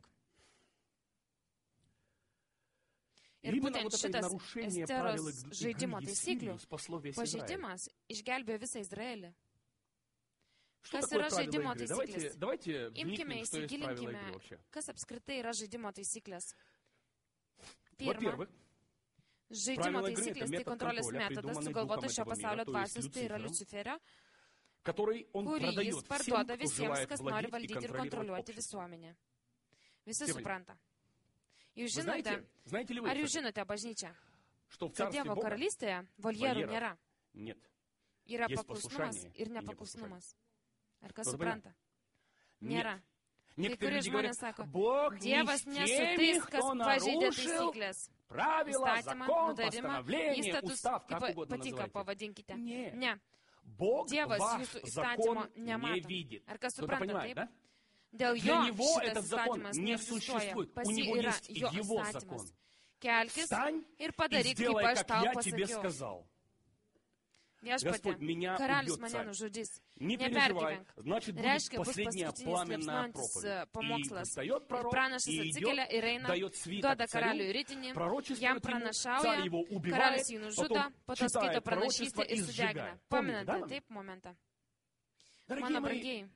Ir būtent šitas Esteros žaidimo taisyklių pažeidimas išgelbėjo visą Izraelį. Kas yra žaidimo taisyklės? Imkime, įsigilinkime, kas apskritai yra žaidimo taisyklės. Pirma, žaidimo taisyklės tai kontrolės metodas, sugalvotas šio pasaulio dvasios, tai yra Liuciferio, kurį jis parduoda visiems, kas nori valdyti ir kontroliuoti visuomenę. Visi supranta. Jūs žinote, ar jūs žinote, bažnyčia, kad Dievo karalystėje voljerų nėra. Yra paklusnumas ir nepaklusnumas. Ar kas supranta? Nėra. Kai kurie žmonės sako, Dievas nesu tais, kas pažeidė taisyklės. Įstatymą, nutarimą, įstatus, kaip patinka pavadinkite. Ne. Dievas jūsų įstatymo nemato. Ar kas supranta, taip? Dėl jo šitas įstatymas neegzistuoja. Pas jį yra jo įstatymas. Kelkis ir padaryk, kaip aš tau pasakiau. Viešpatie, karalius mane nužudys. Nepergyvenk. Reiškia, bus paskutinis liepsnojantis pamokslas. Ir pranašas atsikelia ir eina, duoda karaliui ritinį, jam pranašauja, karalius jį nužudo, po to skaito pranašystę ir sudegina. Paminate taip momentą? Mano brangieji,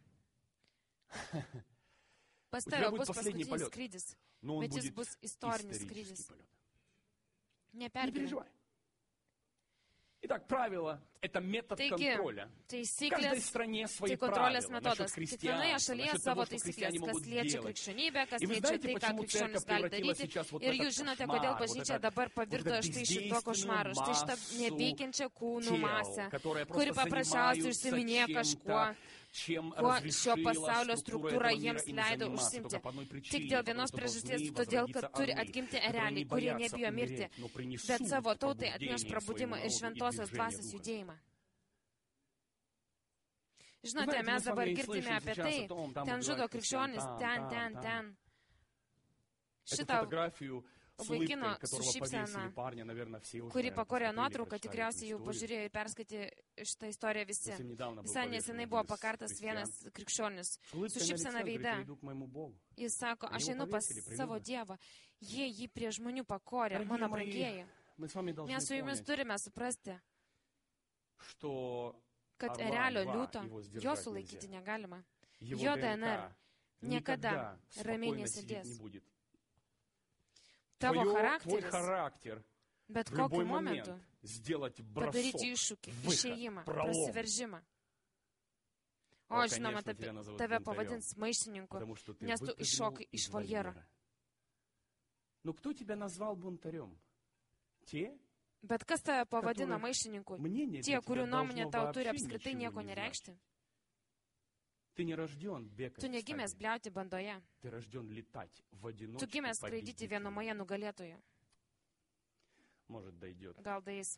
pas tave bus paskutinis skrydis, bet jis bus istorinis skrydis. Nepergyvenk. Итак, правило – это метод контроля. В каждой стране свои правила насчет христиан, насчет того, что христиане могут делать. И вы знаете, почему церковь превратилась сейчас вот в этот кошмар, вот это, вот это бездейственную массу тел, которые просто занимаются чем-то, kuo šio pasaulio struktūra jiems leido užsimti. Tik dėl vienos priežasties, todėl, kad turi atgimti ereliai, kurie nebijo mirti, bet savo tautai atneš prabudimą ir šventosios dvasios judėjimą. Žinote, mes dabar girdime apie tai, ten žudo krikščionis, ten, ten, ten. Šitą vaikino su šypsena, kurį pakorė nuotrauką, tikriausiai jau pažiūrėjo ir perskaitė šitą istoriją visi. Visai nesenai buvo pakartas vienas krikščionis su šypsena veide. Jis sako, aš einu pas savo Dievą, jie jį prie žmonių pakorė, mano brangieji. Mes su jumis turime suprasti, kad erelio liūto jo sulaikyti negalima. Jo D N R niekada ramiai nesėdės. Tavo charakteris, bet kokiu momentu padaryti iššūkį, išėjimą, prasiveržimą. O, žinoma, tave pavadins maištininku, nes tu iššokai iš voljero. Bet kas tave pavadina maištininku? Tie, kurių nuomonė tau turi apskritai nieko nereikšti. Tu negimęs bliauti bandoje. Tu gimęs skraidyti vienumoje nugalėtoje. Gal daeis.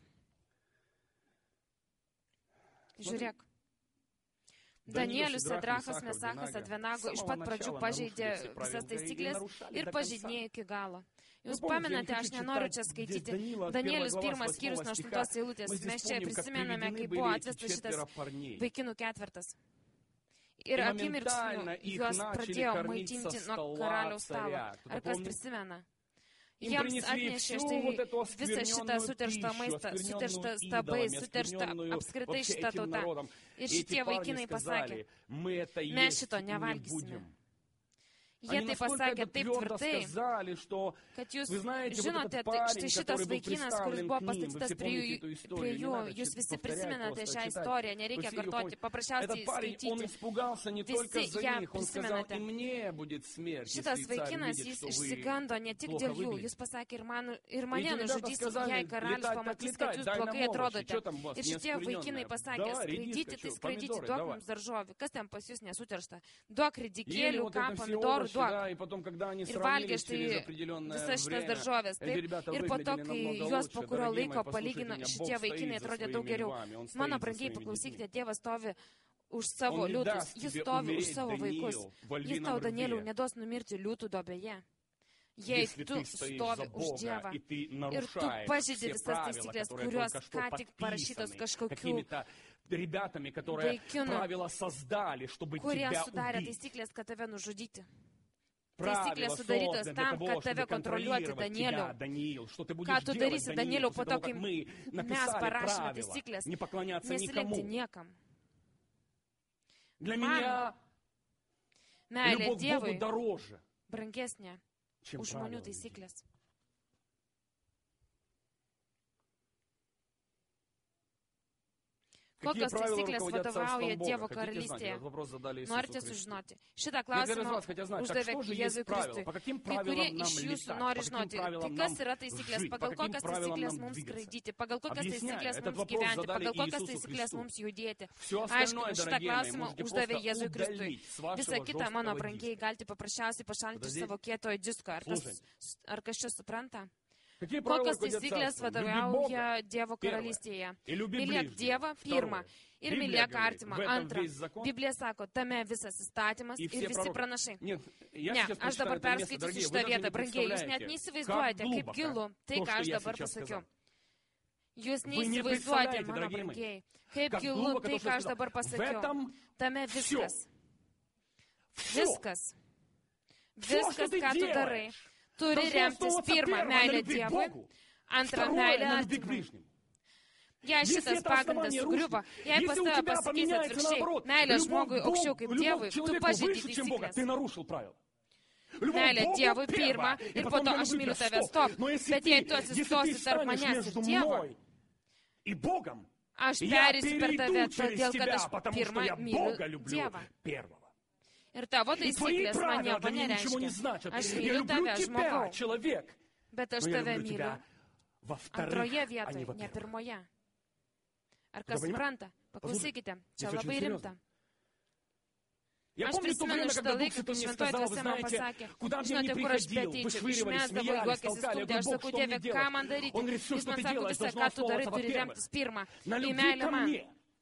Žiūrėk. Danielius, Sadrachas, Mesachas, Advenago iš pat pradžių pažeidė visas taisyklės ir pažeidinėjo iki galo. Jūs pamenate, aš nenoriu čia skaityti. Danielius pirmas skyrius nuo aštuntos eilutės. Mes čia prisimename, kai buvo atvestas šitas vaikinų ketvertas. Ir akimirksniu juos pradėjo maitinti nuo karaliaus stalo. Ar kas prisimena? Jiems atnešė štai visą šitą suterštą maistą, suterštą stabais, suterštą apskritai šitą tautą. Ir šitie vaikinai pasakė, mes šito nevalgysime. Jie tai pasakė taip tvirtai, kad jūs žinote, štai šitas vaikinas, kuris buvo pastatytas prie jų, prie jų, jūs visi prisimenate šią istoriją, nereikia kartoti, paprasčiausiai skaityti. Visi ją prisimenate. Šitas vaikinas, jis išsigando ne tik dėl jų, jis pasakė, ir, man, ir mane nužudys, jei karalius pamatys, kad jūs blogai atrodote. Ir šitie vaikinai pasakė, skraidyti, tai skraidyti, duok mums daržovių. Kas ten pas jūs nesuteršta? Duok ridikėlių, ką, pomidorų, duok. Ir valgė štai visas šitas daržovės. Taip. Ir po to, kai juos po kurio laiko palygino, šitie vaikinai atrodė daug geriau. Mano brangiai, paklausykite, Dievas stovi už savo liūtus, jis stovi už savo vaikus. Jis tau, Danieliau, neduos numirti liūtų duobėje. Jei tu stovi už Dievą ir tu pažeidi visas taisyklės, kurios ką tik parašytos kažkokių vaikinų, kurie sudarė taisyklės, kad tave nužudyti. taisyklės sudarytos tam, kad tave kontroliuoti, Danieliau. Ką tu darysi, Danieliau, po to, kai mes parašėme taisyklės, nesilenkti niekam. Man meilė Dievui brangesnė už žmonių taisyklės. Kokios taisyklės vadovauja Dievo karalystėje? Norite sužinoti? Šitą klausimą uždavė Jėzui Kristui. Kai kurie iš jūsų nori žinoti, tai kas yra taisyklės, pagal kokias taisyklės mums skraidyti, pagal kokias taisyklės mums gyventi, pagal kokias taisyklės mums judėti. Aišku, šitą klausimą uždavė Jėzui Kristui. Visą kitą, mano brangiai, galite paprasčiausiai pašalinti savo kietojo disko. Ar kas čia supranta? Kokios taisyklės vadovauja Dievo karalystėje? Mylėk Dievą pirmą ir mylėk artimą antrą. Biblija sako, tame visas įstatymas ir visi pranašai. Ne, aš dabar perskaitysiu šitą vietą. Brangiai, jūs net neįsivaizduojate, kaip gilu tai, ką aš dabar pasakiau. Jūs neįsivaizduojate, mano brangiai, kaip gilu tai, ką aš dabar pasakiau. Tame viskas. Viskas. Viskas, ką tu darai. Turi remtis pirmą meilę Dievui, antrą meilę artimui. Jei šitas pagrindas sugriuva, jei pas tave pasakysi atvirkščiai, meilė žmogui aukščiau kaip Dievui, tu pažeidi taisyklės. Meilė Dievui pirmą ir po to aš myliu tave, stop. Bet jei tu atsistosi tarp manęs ir Dievo, aš perėsiu per tave, todėl kad aš pirmą myliu Dievą. Ir tavo taisyklės man nieko nereiškia. Aš myliu tave, žmogau, bet aš tave myliu antroje vietoje, ne pirmoje. Ar kas supranta? Paklausykite, čia labai rimta. Aš prisimenu šitą laiką, kai šventoji dvasia man pasakė, žinote, kur aš betyčiau, išmesdavo, juokėsi stumdė, aš sakau, Dieve, ką man daryti? Jis man sako, visą, ką tu darai, turi remtis pirmą, į meilę man.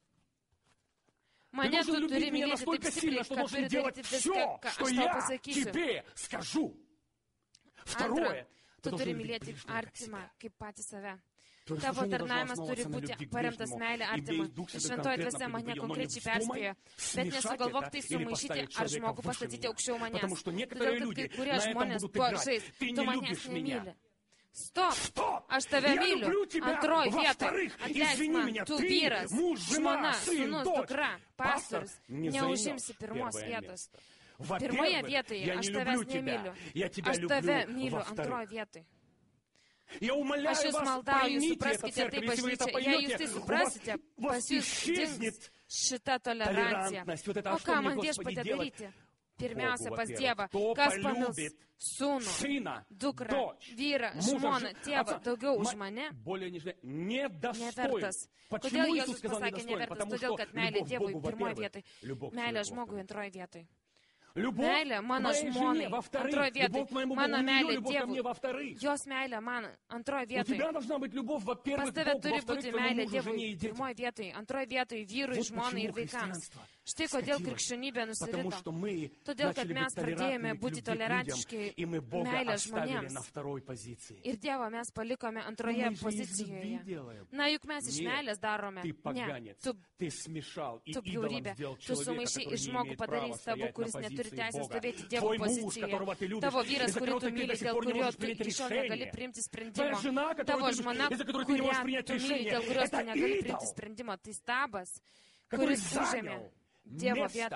Mane tu turi mylėti taip stipriai, kad turi daryti viską, ką aš tau pasakysiu. Antra, tu turi mylėti artimą kaip patį save. Tavo tarnavimas turi būti paremtas meilė artimą. Šventoji dvasia mane konkrečiai perspėjo, bet nesugalvok tai sumaišyti ar žmogų pastatyti aukščiau manęs. Todėl, kad kai kurie žmonės tuo žais, tu manęs nemyli. Stop! Aš tave myliu. Antroj vietoj. Atleisk man, tu vyras, žmona, sūnus, dukra, pastorius. Neužimsi pirmos vietos. Pirmoje vietoje aš tavęs nemyliu. Aš tave myliu antroj vietoj. Aš jūs maldauju, supraskite tai bažnyčia. Jei jūs tai suprasite, pas jūs dings šita tolerancija. O ką man viešpatie daryti? Pirmiausia, pas Dievą, kas pamils sūnų, dukrą, vyrą, žmoną, tėvą daugiau už mane, nevertas. Kodėl Jėzus pasakė nevertas? Todėl, kad meilė Dievui pirmoje vietoje, meilė žmogui antroje vietoje. Meilė mano žmonai antroje vietoje, mano meilė Dievui, jos meilė man antroje vietoje. Pas tave turi būti meilė Dievui pirmoje vietoje, antroje vietoje vyrui, žmonai ir vaikams. Štai kodėl krikščionybė nusirito. Todėl, kad mes pradėjome būti tolerantiški meilę žmonėms. Ir Dievą mes palikome antroje pozicijoje. Na, juk mes iš meilės darome. Ne, tu, tu bjaurybė. Tu sumaišai ir žmogų padarai stabu, kuris neturi teisės stovėti Dievo pozicijoje. Tavo vyras, kurį tu myli, dėl kurio tu iki šiol negali priimti sprendimo. Tavo žmona, kurią tu myli, dėl kurios tu negali priimti sprendimo. Tai stabas, kuris užėmė Dievo vietą.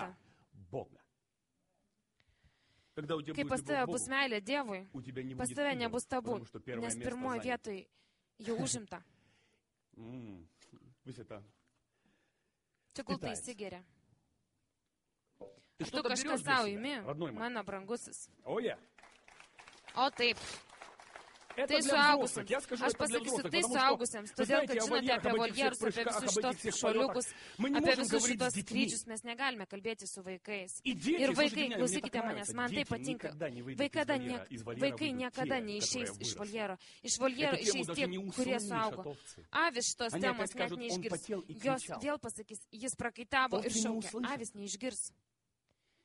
Kai pas tave bus meilė Dievui, pas tave nebus tabu, nes pirmoje vietoje jau užimta. Čia kul tai įsigeria. Ar tu kažką savo imi, mano brangusis? O taip. Tai suaugusiems. Aš pasakysiu tai suaugusiems, todėl, kad žinote apie voljerus, apie visus šitos šuoliukus, apie visus šitos skrydžius, mes negalime kalbėti su vaikais. Ir vaikai, klausykite manęs, man tai patinka. Vaikada ne, vaikai niekada neišeis iš voljero. Iš voljero išeis tie, kurie suaugo. Avis šitos temos net neišgirs. Jos vėl pasakys, jis prakaitavo ir šaukė. Avis neišgirs.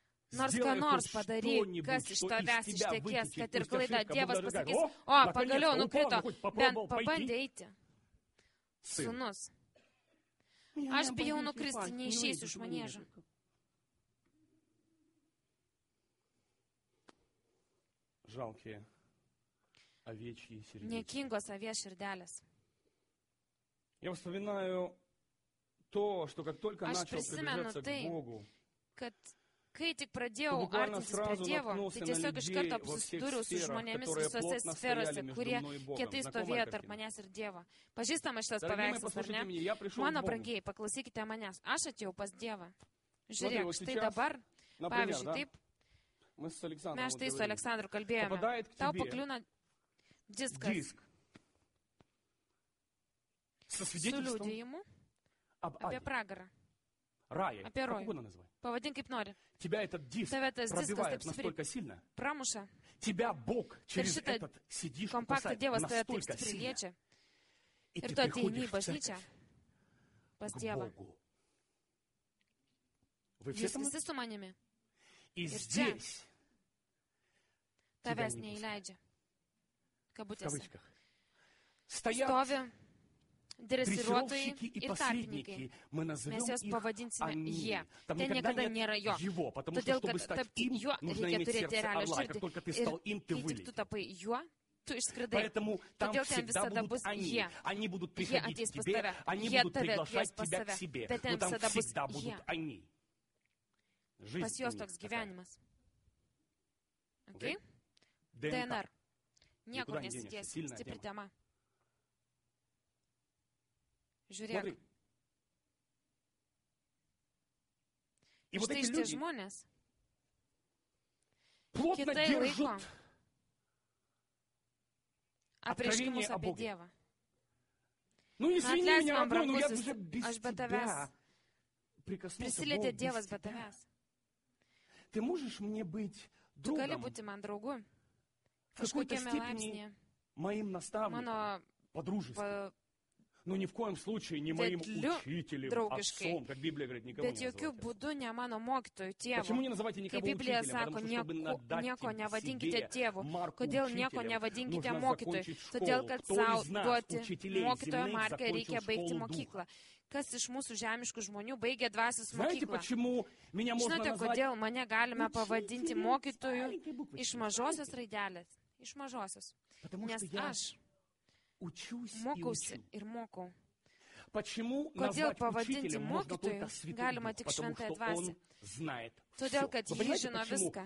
Nors ką nors padaryk, kas iš tavęs ištekės, kad ir klaida, Dievas pasakys, o, pagaliau nukrito, bent pabandė eiti. Sūnus, aš bijau nukristi, neišeisiu iš maniežo. жалкие овечьи сердечки. Niekingos avies širdelės. Я вспоминаю то, что как только начал приближаться к Богу, kad kai tik pradėjau artintis prie Dievo, tai tiesiog iš karto susidūriau su žmonėmis visose sferose, kurie kietai stovėjo tarp manęs ir Dievo. Pažįstama šitas paveikslas, ar ne? Mano brangiai, paklausykite manęs, aš atėjau pas Dievą. Žiūrėk, štai dabar, pavyzdžiui, taip, mes štai su Aleksandru kalbėjome, tau pakliūna diskas su liudijimu apie pragarą. Рая. Apie rojų. Pavadink kaip nori. Тебя этот диск пробивает настолько сильно. Pramuša. Тебя Бог через этот сидишь касает настолько сильно. И ты приходишь в церковь к Богу. Вы все со мной? И здесь тебя не пускают. В кавычках. Стоят dresiruotojai ir tarpininkai. Mes juos pavadinsime jie. Ten niekada nėra jo. Todėl, kad tapti juo reikia turėti realią širdį. Ir kai tik tu tapai juo, tu išskridai. Todėl ten visada bus jie. Jie ateis pas tave. Jie tave kvies pas save. Bet ten visada bus jie. Pas juos toks gyvenimas. Okay? D N R. Niekur nesidėsi. Stipri tema. Žiūrėk. Ir štai šitie žmonės kitai laiko apreiškimus apie Dievą. Atleisk man, brangusis, aš be tavęs. Prisilietė Dievas be tavęs. Tu gali būti man draugu. Kažkokiame laipsnėje. Mano Но ни в коем случае не моим учителем, отцом, как Библия говорит, никого не называйте. Почему не называйте никого учителем? Потому что, чтобы надать себе марку учителем, нужно закончить школу. Кто из нас, учителей земных, закончил школу духа? Kas iš mūsų žemiškų žmonių baigė dvasios mokyklą? Žinote, Žinote, kodėl mane galime pavadinti mokytoju iš mažosios raidelės? Iš mažosios. Nes aš mokausi ir mokau. Kodėl pavadinti mokytoju galima tik šventąją dvasią? Todėl, kad jis žino viską.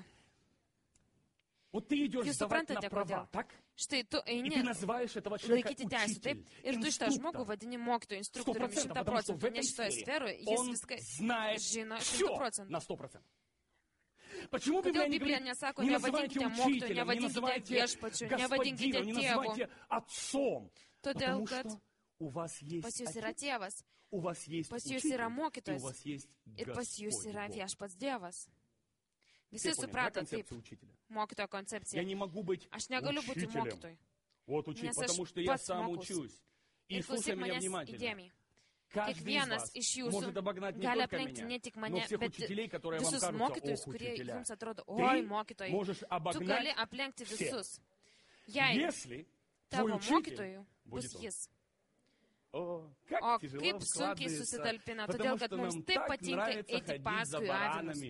Jūs suprantate, kodėl? Štai tu eini laikyti teisų, taip? Ir tu šitą žmogų vadini mokytoju, instruktoriumi šimtą procentų. Nes šitoje sferoje jis viską žino šimtą procentų. Kodėl Biblija nesako, nevadinkite mokytoju, nevadinkite viešpačiu, nevadinkite tėvu? Todėl, kad pas jūs yra tėvas, pas jūs yra mokytojas ir pas jūs yra viešpats Dievas. Visi suprato taip mokytojo koncepciją. Aš negaliu būti mokytoju, nes aš pats mokausi. Ir klausyk manęs įdėmiai. Kiekvienas iš jūsų gali aplenkti ne tik mane, bet visus mokytojus, kurie jums atrodo, oi, mokytojai, tu gali aplenkti visus. Jei tavo mokytojų bus jis. O kaip sunkiai susitalpina, todėl kad mums taip patinka eiti paskui avinus.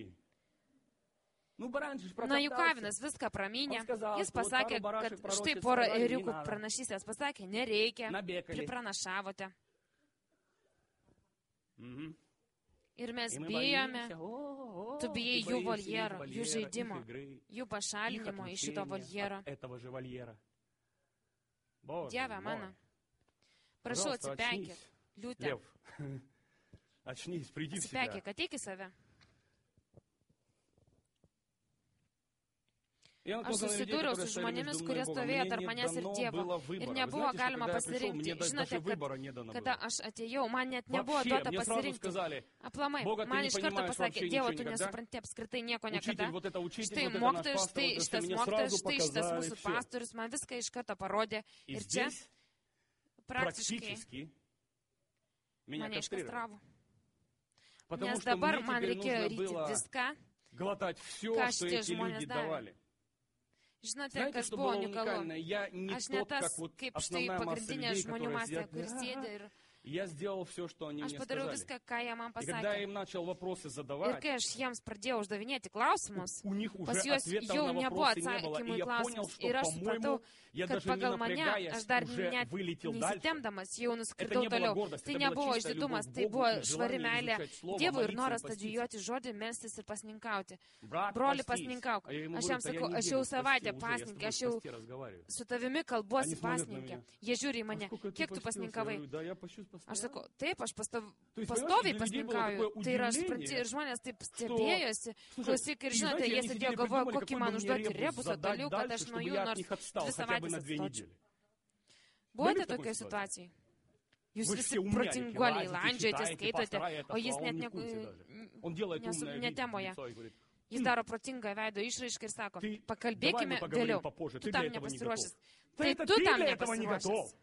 Na, juk avinas viską pramynė. Jis pasakė, kad štai porą ėriukų pranašystės pasakė, nereikia, pripranašavote. Ir mes bijome, tu bijai jų voljero, jų žaidimo, jų pašalinimo iš šito voljero. Dieve mano, prašau atsipenkit, liūtė. Atsipenkit, ateik į save. Aš susidūriau su žmonėmis, kurie stovėjo tarp manęs ir Dievo. Ir nebuvo galima pasirinkti. Žinote, kad kada aš atėjau, man net nebuvo duota pasirinkti. Aplamai, man iš karto pasakė, Dievo, tu nesupranti apskritai nieko niekada. Štai mokytojas, štai šitas mokytojas, štai šitas mūsų pastorius, man viską iš karto parodė. Ir čia praktiškai mane iškastravo. Nes dabar man reikėjo ryti viską, ką šitie žmonės davė. Žinote, kas buvo unikalu? Aš ne tas, kaip štai pagrindinė žmonių masė, kuris sėdė ir Я сделал все, что они Aš мне padariau сказали. viską, ką jie man И когда я pasakė. им начал вопросы Ir задавать, kai aš jiems pradėjau uždavinėti klausimus, у них уже pas juos ответов jau на nebuvo вопросы не было. atsakymų И į я понял, klausimus. что, Ir aš по-моему, supratau, я kad даже не pagal mane напрягаясь, aš dar уже net вылетел дальше. nesitemdamas jau Это nuskridau не была toliau. гордость, Tai это была nebuvo чистая išdidumas, любовь к tai Богу buvo и švari желание meilė изучать Слово, Dievui ir молиться и noras поститься. studijuoti žodį, melstis ir pasninkauti. Брат, Broli, постись. pasninkauk. А я ему Aš говорю, jam «Да я sakau, aš неделю jau в посте savaitę уже, я с pasninkė, тобой aš в jau посте разговариваю». su tavimi kalbuosi Они смотрят на pasninkė. меня. Jie žiūri į mane, Насколько ты kiek tu постился? Я pasninkavai. говорю, да, я пощусь Aš постоянно. sakau, taip, aš pastav... То есть, pastoviai понимаете, для людей было pasninkauju. такое Tai yra, aš удивление, supranti, ir žmonės taip stebėjosi. Слушай, Klausyk, ir и žinote, знаете, jie они sėdėjo сидели, galvojo, придумали, kokį какой man бы мне užduoti ребус rebusą задать toliau, kad дальше, aš nuo чтобы jų я от nors них отстал dvi хотя бы savaitės на две atstočiau. недели. Buvote Были в такой tokioje ситуации? situacijai? Jūs Вы visi все умняли, protinguoliai, лазите, landžiojate, читаете, skaitote, постарая это, o jis а он net не ne, в курсе даже. Он делает nesu, умное ne вид- temoje. лицо и говорит, Jis daro protingą veido išraišką ir sako, Ты- pakalbėkime давай мы поговорим vėliau. попозже, Tu ты tam для этого не nepasiruošęs. готов. Да Tai это tu ты tam для этого не готов. nepasiruošęs.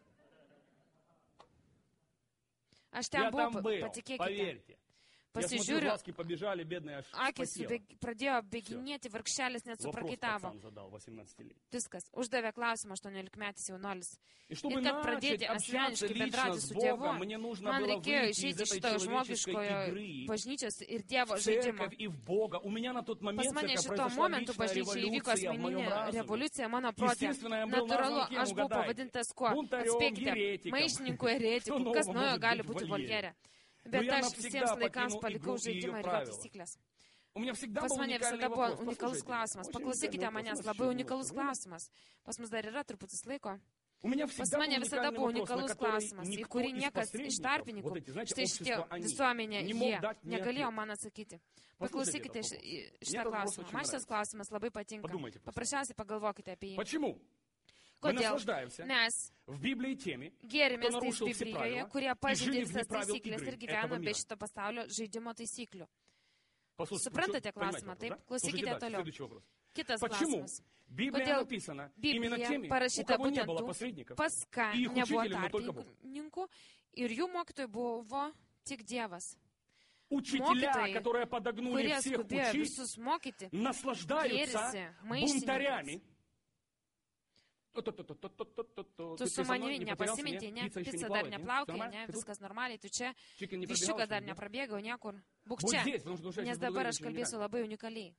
Aš Я ten там buvau, был, patikėkite. поверьте. Я смотрю, Pasižiūriu, глазки побежали, бедная, аж akis вспотела. subėg- pradėjo bėginėti, vargšelis net Вопрос suprakaitavo. пацан задал, восемнадцать лет. Viskas. Uždavė klausimą aštuoniolikmetis jaunuolis. И чтобы Ir kad начать pradėti общаться asmeniškai лично bendrauti с su Dievu, Богом, мне нужно man было reikėjo выйти из išeiti iš этой šito человеческой žmogiškojo игры bažnyčios ir Dievo в žaidimo. церковь и в Бога. У меня на тот момент Pas mane церковь šito произошла momentu личная bažnyčia įvyko революция в моем asmeninė разуме. revoliucija mano protė. Естественно, я был Natūralu, назван кем, aš buvau угадайте? pavadintas kuo? Бунтарем, Atspėkite, еретиком. maišininku, eretiku, Что kas нового naujo может gali быть в būti вольере? voljere. Но Bet я aš навсегда visiems laikams покинул palikau игру и ее žaidimą ir jo правила. taisyklės. У меня всегда Pas был mane уникальный visada buvo вопрос. unikalus Послушайте, klausimas. очень Paklausykite уникальный manęs, вопрос. labai Очень unikalus много. klausimas. Pas mus dar yra truputis laiko. У меня Pas всегда mane был visada уникальный buvo вопрос, на unikalus который klausimas, į никто kurį из niekas iš посредников, tarpininkų, вот эти, знаете, štai šitie общество, они visuomenė, не мог jie дать мне negalėjo ответ. man atsakyti. Послушайте Paklausykite этот ši- вопрос. į- Мне šitą этот вопрос klausimą. очень Man šitas нравится. klausimas labai patinka. Подумайте просто. Paprasčiausiai pagalvokite apie jį. Почему? Мы Kodėl? наслаждаемся Nes в Библии теми, gėrimės кто tais нарушил все Biblijoje, правила kurie и pažydė жили вне visas правил taisyklės игры ir gyveno этого be мира. šito pasaulio žaidimo taisyklių. Послушайте, Suprantate причем- понимаете klausimą, вопрос, taip? да? Klausykite Слушайте дальше, toliau. следующий вопрос. Kitas Почему klausimas. Библия Kodėl написана именно Biblija теми, у parašyta кого не būtent было tų, посредников, pas ką и их nebuvo учителем, но только Бог. tarpininkų ir jų mokytojų buvo tik Dievas. Учителя, Mokytojai, которые подогнули kurie всех skubėjo учить, visus mokyti, наслаждаются gėrisi maištininkais. бунтарями. Tu su manimi nepasiminti, ne, pica dar neplaukė, ne, viskas normaliai, tu čia, viščiukas dar neprabėgau niekur. Būk čia, nes dabar aš kalbėsiu labai unikaliai.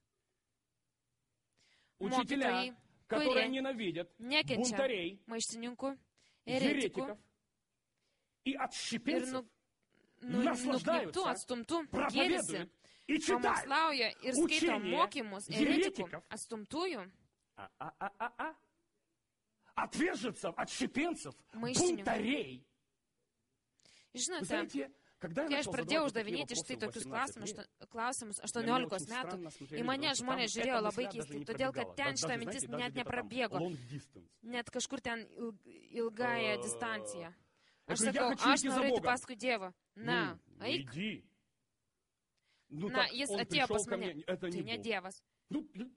Учителя, Mokytojai, которые kurie ненавидят nekenčia бунтарей, maištininkų, eretikų еретиков и ir отщепенцев, nu, nu, nukreiptų, atstumtų, gėrisi, проповедуют и читают pamokslauja ir skaito учение mokymus eretikų, еретиков, atstumtųjų, а-а-а-а-а, отверженцев, отщепенцев, Мышленников. бунтарей. Вы Žinote, знаете, когда я kai aš начал pradėjau задавать такие uždavinėti štai вопросы в tokius восемнадцать klausimus, лет, aštuon- klausimus на меня aštuoniolikos очень metų, странно į смотрели, mane потому что žmonės там žiūrėjo эта labai мысля даже keistai, не todėl kad пробегала. ten Даже, šita знаете, mintis даже net где-то там neprabėgo, long distance. net kažkur ten il- ilgąją Э, distanciją. Я Aš говорю, я sakau, хочу aš идти за noriu eiti Богом. paskui Dievą. Na, Ну, ну, eik. иди. Ну, Na, так jis он atėjo пришел pas ко mane. мне, это Tai не ne Бог. Dievas. Ну, ну,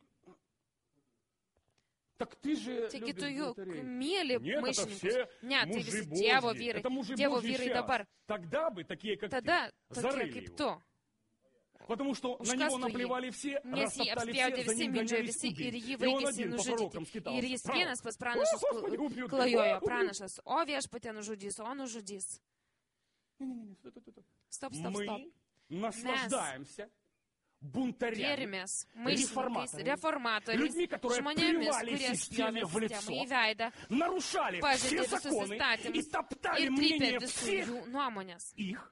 так ты же Taigi tu любишь juk бунтарей. myli Нет, это maištininkus. все Ne, tai мужи visi Dievo Божьи. vyrai. Это мужи Dievo Божьи vyrai сейчас. dabar. Тогда бы такие, как Tada ты, tokie зарыли kaip его. tu. Потому что Уж на него касту jį. наплевали все, Nes jį растоптали apspjaudė все, за visi, ним mindžiojo гонялись visi ir убить. jį И он vaikėsi один по пророкам nužudyti. скитался. Ir jis Право. vienas pas pranašus О, Господи, убью, klajojo, убью. pranašas, o viešpatė nužudys, o nužudys. Не-не-не, стой, стой, стой. Stop, stop, stop. Мы наслаждаемся бунтарями, Gėrimės maištininkais, реформаторами, reformatoriais, людьми, которые žmonėmis, плевали kurie системе spjovė в лицо, sistemą į veidą, нарушали pažeidė все visus законы и įstatymus топтали ir trypė мнение visų всех jų nuomonės. их.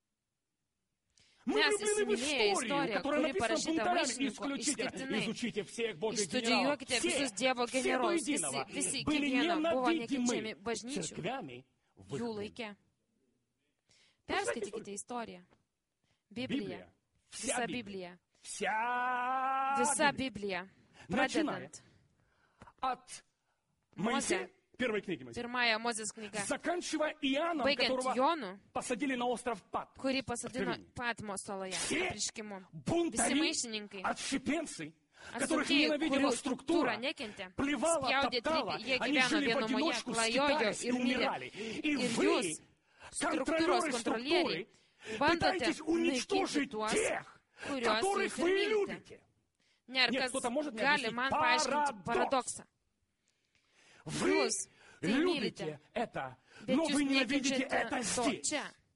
Мы Mes влюблены в įsimylėję историю, istoriją, которая kuri написана parašyta бунтарями. maištininkų, Исключите, išskirtinai. изучите всех Божьих генералов. Išstudijuokite Все, visus Dievo все до generolus, единого visi, visi iki были vieno buvo nekenčiami ненавидимы bažnyčių церквями в jų их время. laikė. Perskaitykite istoriją. Biblija. Библия, Visa вся Библия, Biblija. вся Visa Библия. Biblija. Начиная Pradedant от Мозе, Моисея, первой книги Моисея, pirmąją Mozės knygą, заканчивая Иоанном, baigiant которого Jonu, посадили на остров Пат. kurį pasodino Откровение. Patmo saloje, Все apriškimu. Visi бунтари, maištininkai, отщепенцы, которых atsukėjai, ненавидела kurių структура, struktūra nekentė, плевала, spjaudė, топтала, trypė, jie они gyveno жили в vienumoje, одиночку, klajojo скитались и ir mirė. умирали. И Ir вы, jūs, struktūros контролеры kontrolieriai, структуры, bandote пытаетесь naikinti уничтожить tuos, тех, kuriuos которых jūs вы ir mylite. любите. Ne, ar Нет, kas кто-то может мне gali объяснить? man paaiškinti Парадокс. paradoksą. Вы Jūs tai любите mylite, это, bet но jūs вы ненавидите nekenčiate это to здесь. čia.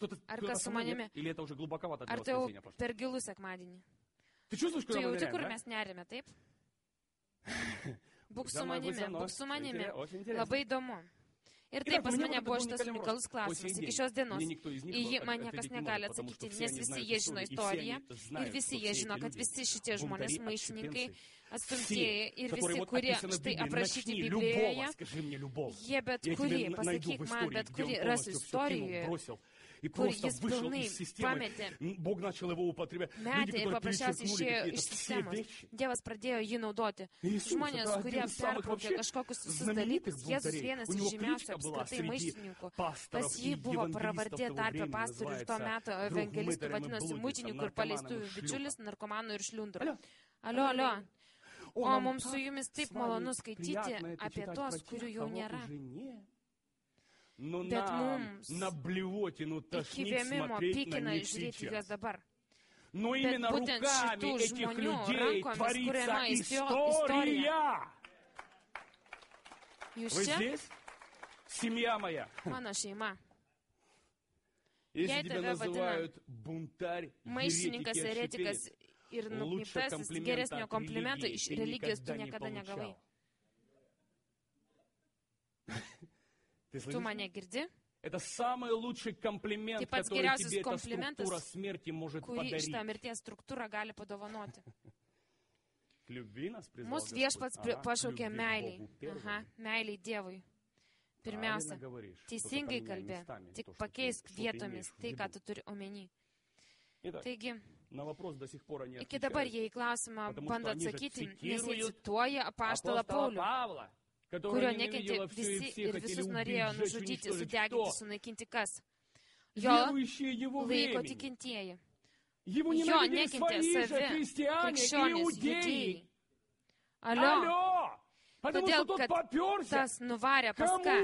Ar kas su manimi? Ar tai jau per gilų sekmadienį? Tu jauti, kur mes nerime, taip? Būk su manimi, būk su manimi. Labai įdomu. Ir taip pas mane buvo šitas unikalus klausimas iki šios dienos. Į jį man niekas negali atsakyti, nes visi jie žino istoriją ir visi jie žino, kad visi šitie žmonės, maištininkai, atstumtieji ir visi, kurie štai aprašyti Biblijoje, jie bet kurį, pasakyk man, bet kurį rasiu istorijoje, kur jis pilnai pametė, metė ir paprasčiausiai išėjo iš sistemos. Dievas pradėjo jį naudoti. Žmonės, kurie perbraukė kažkokius visus dalykus, Jėzus vienas iš žymiausių apskritai maištininkų. Pas jį buvo pravardė tarpė pastorių ir to meto evangelistų vadinosi muitininkų ir paleistųjų bičiulis, narkomanų ir šliundrų. Alio, alio. O mums su jumis taip malonu skaityti apie tos, kurių jau nėra. Bet mums iki vėmimo pykina žiūrėti juos dabar. Bet būtent šitų žmonių rankomis kuriama istorija. Jūs čia? Mano šeima. Jei tave vadina maištininkas, eretikas ir nukryptasis, geresnio komplimento iš religijos tu niekada negavai. Tu mane girdi? Tai pats geriausias komplimentas, kurį šitą mirties struktūrą gali padovanoti. Mūsų viešpats pašaukė meiliai. Aha, meiliai Dievui. Pirmiausia, teisingai kalbė, tik pakeisk vietomis tai, ką tu turi omeny. Taigi, iki dabar jie į klausimą bando atsakyti, nes jie cituoja apaštalą Paulių, kurio nekentė visi ir visus norėjo nužudyti, sudeginti, sunaikinti kas? Jo laiko tikintieji. Jo nekentė savi, krikščionys, judėjai. Alio, todėl, kad tas nuvarė pas ką?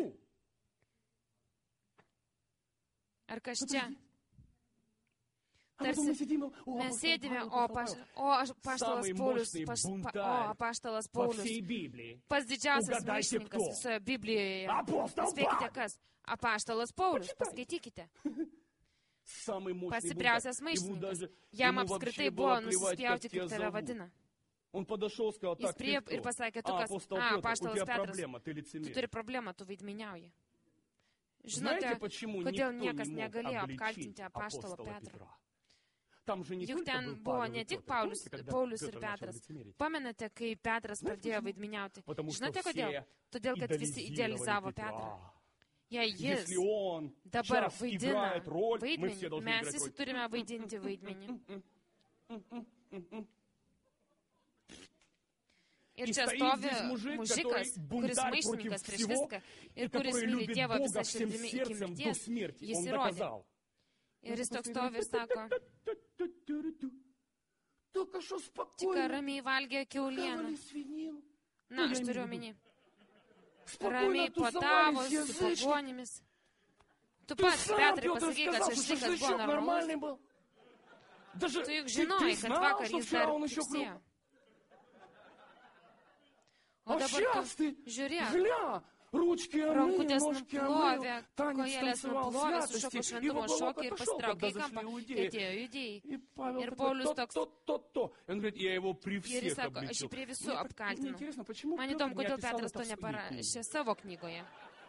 Ar kas čia? Tarsi mes sėdime, o apaštalas Paulius, o apaštalas Paulius, pats didžiausias maištininkas visoje Biblijoje. Spėkite kas? Apaštalas Paulius, paskaitykite. Pats stipriausias maištininkas. Jam apskritai buvo nusispjauti, kaip tave vadina. Jis prie ir pasakė, tu kas? A, apaštalas Petras, tu turi problemą, tu vaidmainiauji. Žinote, kodėl niekas negalėjo apkaltinti apaštalo Petrą? Juk ten buvo ne tik Paulius, Paulius ir Petras. Pamenate, kai Petras pradėjo vaidminiauti? Žinote kodėl? Todėl, kad visi idealizavo Petrą. Jei jis dabar vaidina vaidmenį, mes visi turime vaidinti vaidmenį. Ir čia stovi mužikas, kuris maištininkas prieš viską ir kuris myli Dievą visą širdimi iki mirties, jis įrodė. Ir jis toks stovi ir sako, tik ramiai valgė kiaulieną. Na, aš turiu omeny. Ramiai puotavo su pagonimis. Tu pats, Petrai, pasakai, kad šašlykas buvo normalus. Tu juk žinojai, kad vakar jis dar išsėjo. O dabar tu žiūrėk. Rankutės nuplovė, kojelės nuplovė, sušoko šventumo šokį ir pasitraukė į kampą, kai atėjo judėjai. Ir Paulius toks. Ir jis sako, aš jį prie visų apkaltinu. Man įdomu, kodėl Petras to neparašė savo knygoje.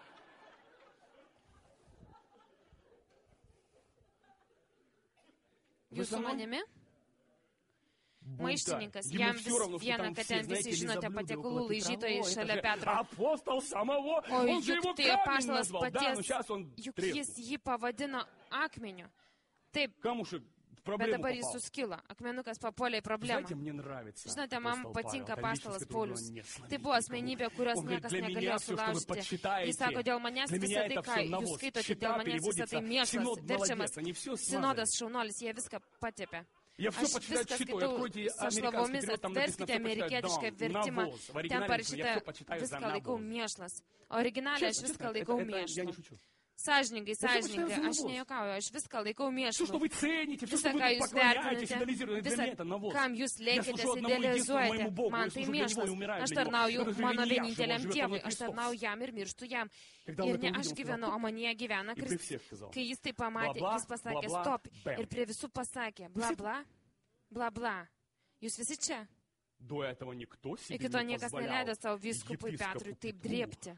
Jūs su manimi? Maištininkas, jam vis viena, kad ten visi žinote patiekalų laižytojai šalia Petro. O juk tai apaštalas paties, juk jis jį pavadino akmeniu. Taip, bet dabar jis suskilo, akmenukas papuolė į problemą. Žinote, man patinka apaštalas Paulius. Tai buvo asmenybė, kurios niekas negalėjo sulaužyti. Jis sako, dėl manęs visą tai, ką jūs skaitote, dėl manęs visą tai mėšlas, verčiamas, sinodas šaunuolis, jie viską patepė. Aš viską skaitau su šlavomis, atverskite amerikietišką vertimą, ten parašyta viską laikau mėšlas. Originaliai aš viską laikau mėšlą. Sąžiningai, sąžiningai, aš nejuokauju, aš viską laikau mėšlu. Visą, ką jūs vertinate, visą, kam jūs lėkitės, idealizuojate, man tai mėšlas. Aš tarnauju mano vieninteliam Dievui, aš tarnauju jam ir mirštu jam. Ir ne aš gyvenu, o manyje gyvena Kristus. Kai jis tai pamatė, jis pasakė stop ir prie visų pasakė bla bla, bla bla. Jūs visi čia? Iki to niekas neleido savo vyskupui Petrui taip drėbti.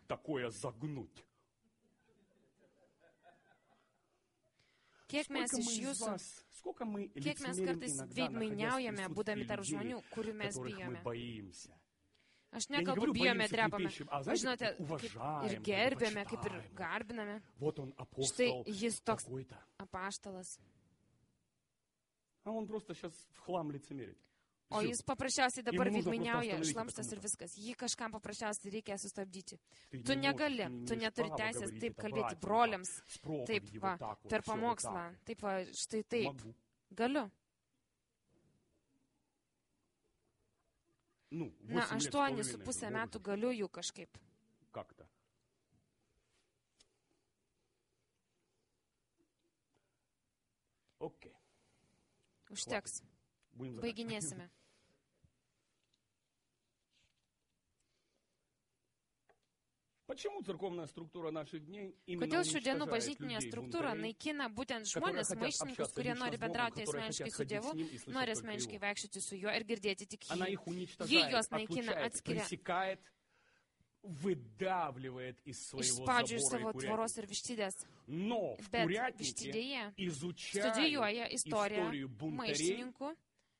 Kiek mes iš jūsų, kiek mes kartais veidmainiaujame, būdami tarp žmonių, kurių mes bijome. Aš nekalbu, bijome, drebame. Žinote, kaip ir gerbėme, kaip ir garbiname. Štai jis toks apaštalas. O jis paprasčiausiai dabar veidmainiauja, šlamštas ir viskas. Jį kažkam paprasčiausiai reikia sustabdyti. Tu negali, tu neturi teisės taip kalbėti broliams, taip va, per pamokslą, taip va, štai taip. Galiu. Na, aštuoni su pusę metų galiu jų kažkaip. Užteks. Baiginėsime. Kodėl šių dienų bažnytinė struktūra naikina būtent žmonės, maištininkus, kurie nori bendrauti asmeniškai su Dievu, nori asmeniškai vaikščioti su juo ir girdėti tik jį. Ji juos naikina, atskiria. Išspaudžia iš savo tvoros ir vištidės. Bet vištidėje studijuoja istoriją maištininkų,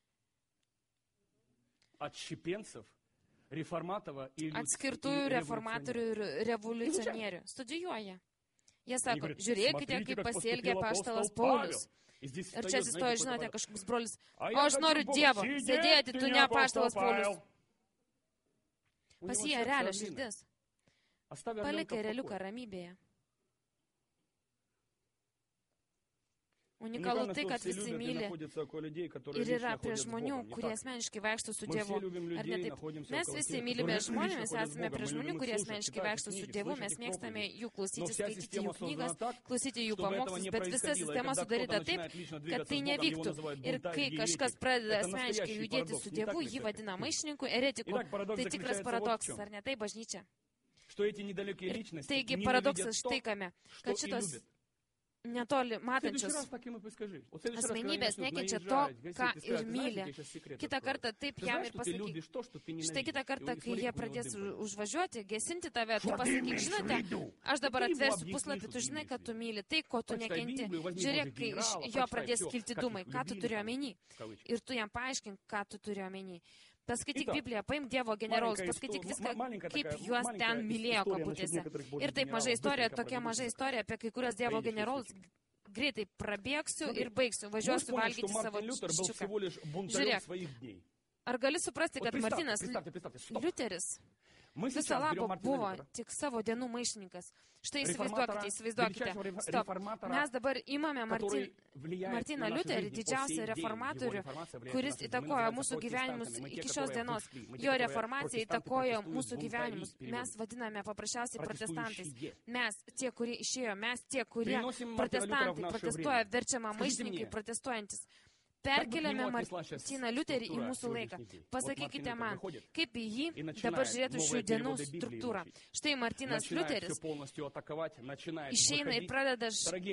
atskirtųjų reformatorių ir revoliucionierių. Studijuoja. Jie sako, žiūrėkite, kaip pasielgė apaštalas Paulius. Ir čia atsistoja, žinote, kažkoks brolis. O aš noriu Dievo. Sėdėti, tu ne apaštalas Paulius. Pas jie realią širdis. Palikai realiuką ramybėje. Unikalu tai, kad visi myli ir yra prie žmonių, kurie asmeniškai vaikšto su Dievu. Ar ne taip? Mes visi mylime žmonės, mes esame prie žmonių, kurie asmeniškai vaikšto su Dievu, mes mėgstame jų klausyti, skaityti jų knygas, klausyti jų pamokslus, bet visa sistema sudaryta taip, kad tai nevyktų. Ir kai kažkas pradeda asmeniškai judėti su Dievu, jį vadina maišininku, eretiku. Tai tikras paradoksas, ar ne tai bažnyčia? Ir taigi paradoksas štai kame, kad šitos netoli matančios asmenybės nekeičia to, ką ir myli. Kitą kartą taip jam ir pasakyk. Štai kitą kartą, kai jie pradės užvažiuoti, gesinti tave, tu pasakyk, žinote, aš dabar atversiu puslapį, tu žinai, kad tu myli tai, ko tu nekenti. Žiūrėk, kai iš jo pradės kilti dūmai, ką tu turi omeny. Ir tu jam paaiškink, ką tu turi omeny. Paskaityk Bibliją, paimk Dievo generolus, paskaityk viską, kaip juos ten mylėjo kabutėse. Ir taip maža istorija, tokia maža istorija apie kai kurios Dievo generolus. Greitai prabėgsiu ir baigsiu, važiuosiu valgyti savo čiučiuką. Žiūrėk, ar gali suprasti, kad Martynas Liuteris viso labo buvo tik savo dienų maištininkas. Štai įsivaizduokite, įsivaizduokite. Stop. Mes dabar imame Martin, Martyną Liuterį, didžiausią reformatorių, kuris įtakojo mūsų gyvenimus iki šios dienos. Jo reformacija įtakojo mūsų gyvenimus. Mes vadiname paprasčiausiai protestantais. Mes, tie, kurie išėjo, mes, tie, kurie protestantai, protestuoja, verčiama maištininkai, protestuojantis. Perkeliame Martyną Liuterį į mūsų laiką. Pasakykite man, kaip į jį dabar žiūrėtų šių dienų struktūrą. Štai Martynas Liuteris išeina ir pradeda...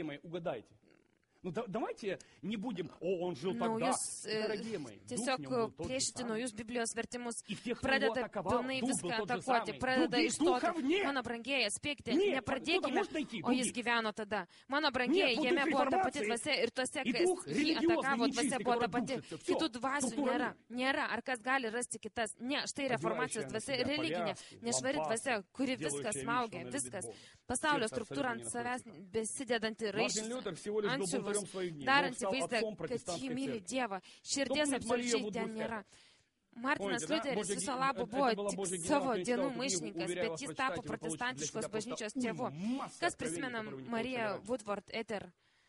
Ну, давайте не будем, о, он жил тогда, дорогие мои. Tiesiog priešyti naujus Biblijos vertimus, pradeda pilnai viską atakuoti, pradeda išstoti. Mano brangieji, spėkite, nepradėkime, o jis gyveno tada. Mano brangieji, jame buvo ta pati dvasia ir tuose, kas jį atakavo, dvasia buvo ta pati. Kitų dvasių nėra. Nėra. Ar kas gali rasti kitas? Ne, štai reformacijos dvasia religinė, nešvari dvasia, kuri viskas smaugia, viskas. Pasaulio struktūra ant savęs besidedanti raištis, antsiuvus, daranti vaizdą, kad jį myli Dievą. Širdies absoliučiai ten nėra. Martynas Liuteris viso labo buvo tik savo dienų maištininkas, bet jis tapo protestantiškos bažnyčios tėvu. Kas prisimena Mariją Woodward Ether?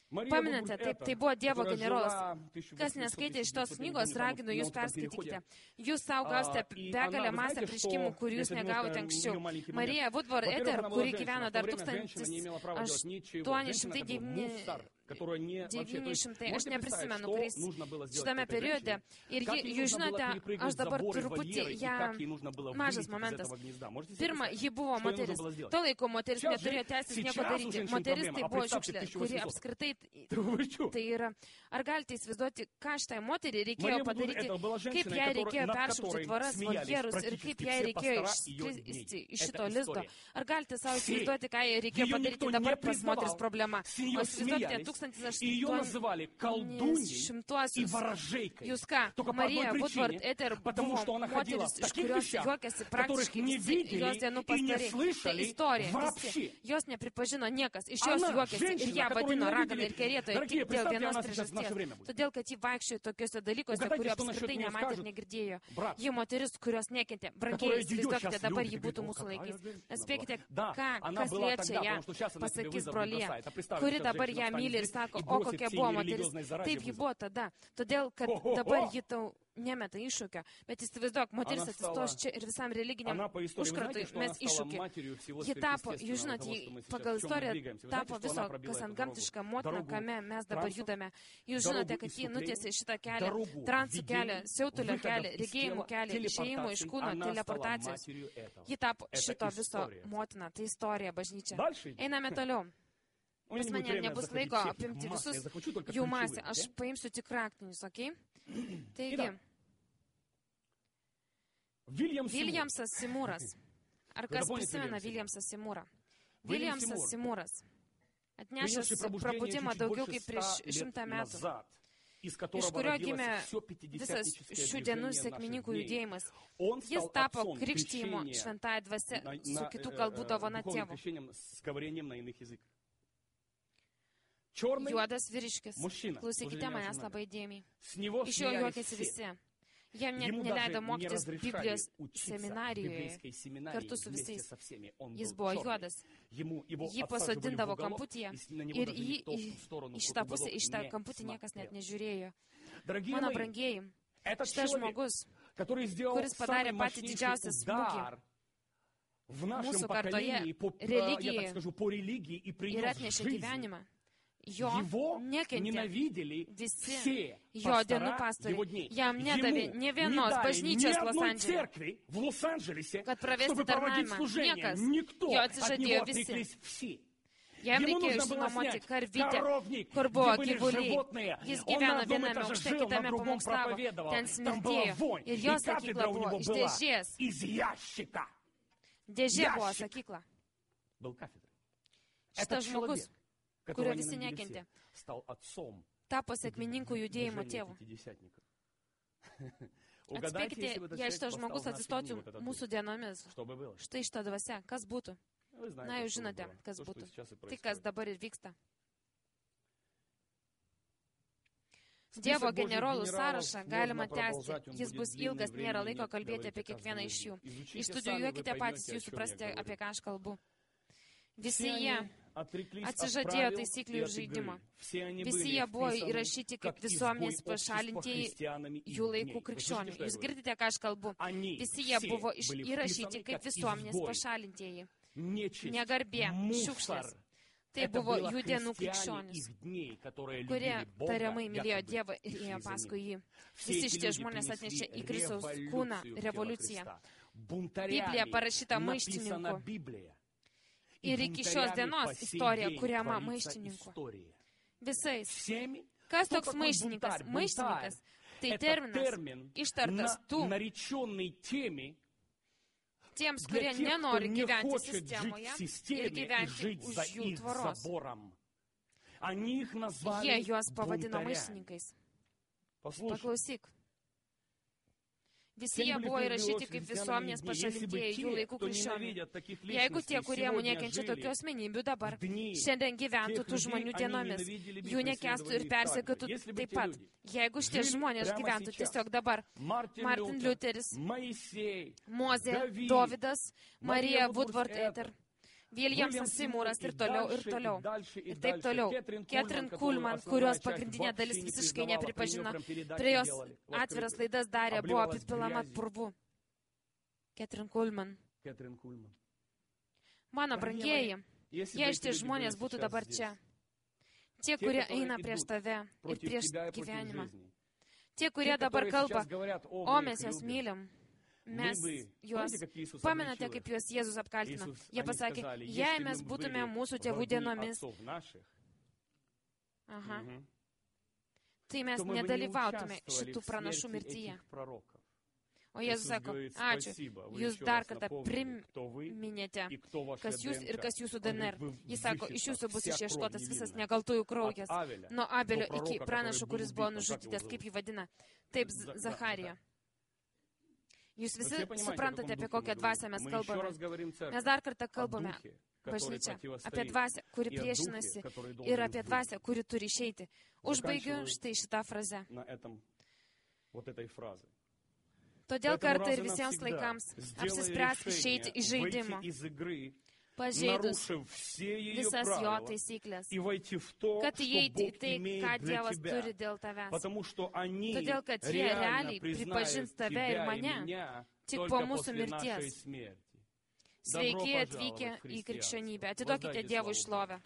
Paminate, taip, tai buvo Dievo generolas. Kas neskaitė šitos knygos, raginu jūs perskaitykite. Jūs savo gausite begalę masę prieškimų, kurių jūs negavote anksčiau. Marija Woodward Ether, kuri gyveno dar tūkstantis aštuoni šimtai devyni šimtai, aš neprisimenu, kuris šitame periode. Ir ji, jūs žinote, aš dabar truputį, ją, mažas momentas. Pirma, ji buvo moteris. Tuo laiku moteris neturėjo teisės nieko daryti. Moteris tai buvo šiukšlė, kuri apskritai, tai yra, ar galite įsivaizduoti, ką šitai moteriai reikėjo padaryti, kaip jai reikėjo peršaukti tvoras, voljerus ir kaip jai reikėjo išskristi iš šito lizdo. Ar galite savo įsivaizduoti, ką jai reikėjo padaryti dabar pas moteris problema? O įsivaizduokite, tūkstantis aštuoni šimtuosius. Jūs ką, Marija Woodward Ether buvo moteris, iš kurios juokėsi praktiškai visi jos dienų pastariai. Tai istorija, visi. Jos nepripažino niekas, iš jos juokėsi ir ją vadino ragana ir kerėtoja tik dėl vienos priežasties. Todėl, kad ji vaikščiojo tokiuose dalykuose, kuriuo apskritai nematė ir negirdėjo. Ji moteris, kurios nekentė. Brangiai, įsivaizduokite, dabar ji būtų mūsų laikais. Spėkite, ką, kas liečia ją, pasakys brolija, kuri dabar ją myli ir sako, o kokia buvo moteris. Taip ji buvo tada. Todėl, kad dabar ji tau nemeta iššūkio. Bet įsivaizduok, moteris atsistos čia ir visam religiniam užkratui mes iššūkį. Ji tapo, jūs žinot, ji pagal istoriją tapo viso, kas ant gamtiška motina, kame mes dabar judame. Jūs žinote, kad ji nutiesė šitą kelią, transų kelią, siautulio kelią, regėjimų kelią, išėjimo iš kūno, teleportacijos. Ji tapo šito viso motina. Tai istorija, bažnyčia. Einame toliau. Pas mane nebus laiko apimti visus jų masę. Aš paimsiu tik raktinius, okei? Okay? Taigi, Viljamsas Simūras. Ar kas prisimena Viljamsas Simūrą? Viljamsas Simūras atnešęs prabudimą daugiau kaip prieš šimtą metų, iš kurio gimė visas šių dienų sekmininkų judėjimas. Jis tapo krikštijimo šventąja dvasia su kitų kalbų dovana tėvu. Juodas vyriškis. Klausykite manęs labai dėmiai. Iš jo juokėsi visi. Jam net neleido mokytis Biblijos seminarijoje kartu su visais. Jis buvo juodas. Jį pasodindavo kamputyje ir jį į šitą pusę, į šitą kamputį niekas net nežiūrėjo. Mano brangieji, šitas žmogus, kuris padarė patį didžiausią smūgį mūsų kartoje, religijai ir atnešė gyvenimą, jo nekentė visi jo dienų pastoriai. Jam nedavė ne vienos bažnyčios Los Andžele, kad pravesti tarnavimą. Niekas. Jo atsižadėjo visi. Jam reikėjo išsinuomoti karvytę, kur buvo gyvuliai. Jis gyveno viename aukšte, kitame pamokslavo, ten smirdėjo. Ir jo sakykla buvo iš dėžės. Dėžė buvo sakykla. Šitas žmogus, kurio visi nekentė, tapo sekmininkų judėjimo tėvu. Atspėkite, jei šitas žmogus atsistotų mūsų dienomis, štai šitą dvasia, kas būtų? Na, jūs žinote, kas būtų. Tai, kas dabar ir vyksta. Dievo generolų sąrašą galima tęsti. Jis bus ilgas, nėra laiko kalbėti apie kiekvieną iš jų. Išstudijuokite patys, jūs suprasite, apie ką aš kalbu. Visi jie atsižadėjo taisyklių ir žaidimo. Visi jie buvo įrašyti kaip visuomenės pašalintieji jų laikų krikščionių. Jūs girdite, ką aš kalbu? Visi jie buvo įrašyti kaip visuomenės pašalintieji. Negarbė, šiukšlės. Tai buvo jų dienų krikščionys, kurie tariamai mylėjo Dievą ir ėjo paskui jį. Visi šitie žmonės atnešė į Kristaus kūną revoliuciją. Biblija parašyta maištininkų. Ir iki šios dienos istorija kuriama maištininku. Visais. Kas toks maištininkas? Maištininkas tai terminas ištartas tų, tiems, kurie nenori gyventi sistemoje ir gyventi už jų tvoros. Jie juos pavadino maištininkais. Paklausyk. Visi jie buvo įrašyti kaip visuomenės pašalintieji jų laikų krikščionių. Jeigu tie, kurie nekenčia tokių asmenybių dabar, šiandien gyventų tų žmonių dienomis, jų nekęstų ir persekiotų taip pat. Jeigu šitie žmonės gyventų tiesiog dabar, Martin Liuteris, Mozė, Dovydas, Marija Woodward Ether, Viljamsas Simūras ir toliau, ir toliau. Ir taip toliau. Ketrin Kulman, kurios pagrindinė dalis visiškai nepripažino, prie jos atviras laidas darė, buvo apipilama purvu. Ketrin Kulman. Mano brangieji, jei šitie žmonės būtų dabar čia, tie, kurie eina prieš tave ir prieš gyvenimą, tie, kurie dabar kalba, o mes jas mylim, mes juos, pamenate, kaip juos Jėzus apkaltino. Jie pasakė, jei mes būtume mūsų tėvų dienomis, aha, tai mes nedalyvautume šitų pranašų mirtyje. O Jėzus sako, ačiū, jūs dar kartą priminėte, kas jūs ir kas jūsų D N R. Jis sako, iš jūsų bus išieškotas visas nekaltųjų kraujas, nuo Abelio iki pranašo, kuris buvo nužudytas, kaip jį vadina, taip Zacharija. Jūs visi suprantate, apie kokią dvasę mes kalbame. Mes dar kartą kalbame, bažnyčia, apie dvasę, kuri priešinasi ir apie dvasę, kuri turi išeiti. Užbaigiu štai šitą frazę. Todėl kartą ir visiems laikams apsispręs išeiti iš žaidimo, pažeidus visas jo taisyklės, kad įeiti į tai, ką Dievas turi dėl tavęs. Todėl, kad jie realiai pripažins tave ir mane tik po mūsų mirties. Sveiki atvykę į krikščionybę. Atiduokite Dievui šlovę.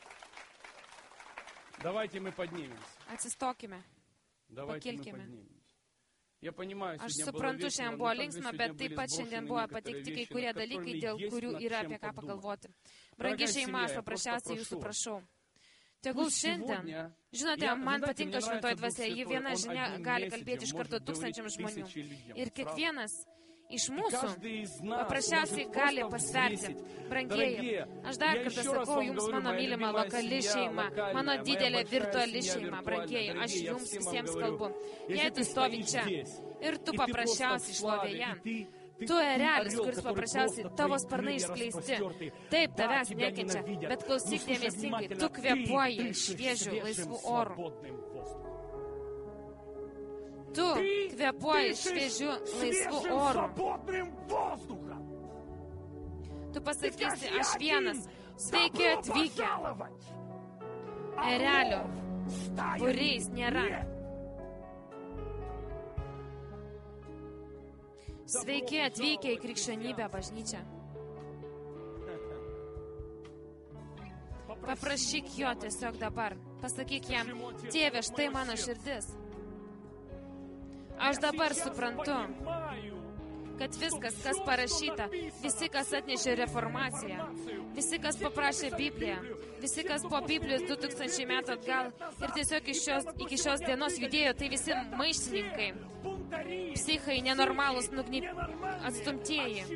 Atsistokime. Pakilkime. Aš suprantu, šiandien buvo linksma, bet taip pat šiandien buvo pateikti kai kurie dalykai, dėl kurių yra apie ką pagalvoti. Brangi šeima, aš paprasčiausiai jūsų prašau. Tegul šiandien, žinote, man patinka šventoji dvasia, ji viena žinia gali kalbėti iš karto tūkstančiam žmonių. Ir kiekvienas iš mūsų paprasčiausiai gali pasverti. Brangieji, aš dar kartą sakau jums mano mylima lokali šeima, mano didelė virtuali šeima, brangieji, aš jums visiems kalbu. Jei tu stovi čia ir tu paprasčiausiai šlovėje, tu erelis, kuris paprasčiausiai tavo sparnai išskleisti, taip tavęs nekenčia, bet klausyk dėmesingai, tu kvėpuoji šviežių laisvų orų. Tu kvėpuoji šviežių laisvų orų. Tu pasakysi, aš vienas, sveiki atvykę. Erelio būriais nėra. Sveiki atvykę į krikščionybę, bažnyčią. Paprašyk jo tiesiog dabar. Pasakyk jam, Tėve, štai mano širdis. Aš dabar suprantu, kad viskas, kas parašyta, visi, kas atnešė reformaciją, visi, kas paprašė Bibliją, visi, kas po Biblijos du tūkstančiai metų atgal ir tiesiog iš šios, iki šios dienos judėjo, tai visi maištininkai, psichai, nenormalūs, nugnyp, atstumtieji.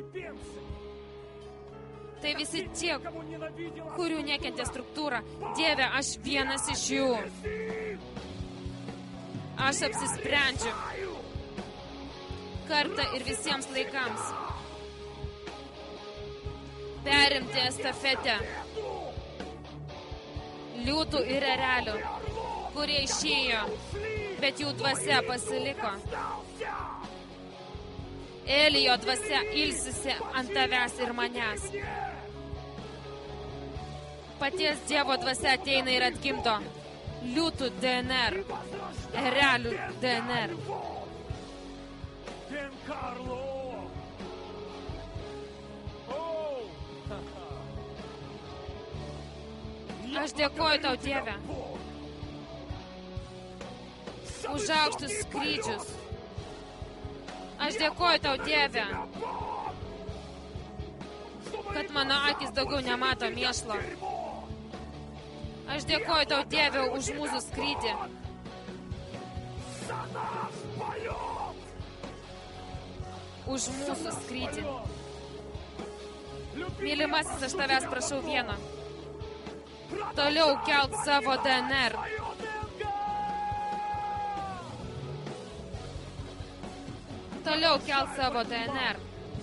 Tai visi tie, kurių nekentė struktūra. Dieve, aš vienas iš jų. Aš apsisprendžiu kartą ir visiems laikams perimti estafetę liūtų ir erelių, kurie išėjo, bet jų dvasia pasiliko. Elijo dvasia ilsisi ant tavęs ir manęs. Paties Dievo dvasia ateina ir atgimdo liūtų D N R, erelių D N R. Aš dėkoju tau, Dieve, už aukštus skrydžius. Aš dėkoju tau, Dieve, kad mano akis daugiau nemato mėšlo. Aš dėkoju tau, Dieve, už mūsų skrydį. Už mūsų skrydį. Mylimasis, aš tavęs prašau vieno. Toliau kelt savo D N R. Toliau kelt savo D N R.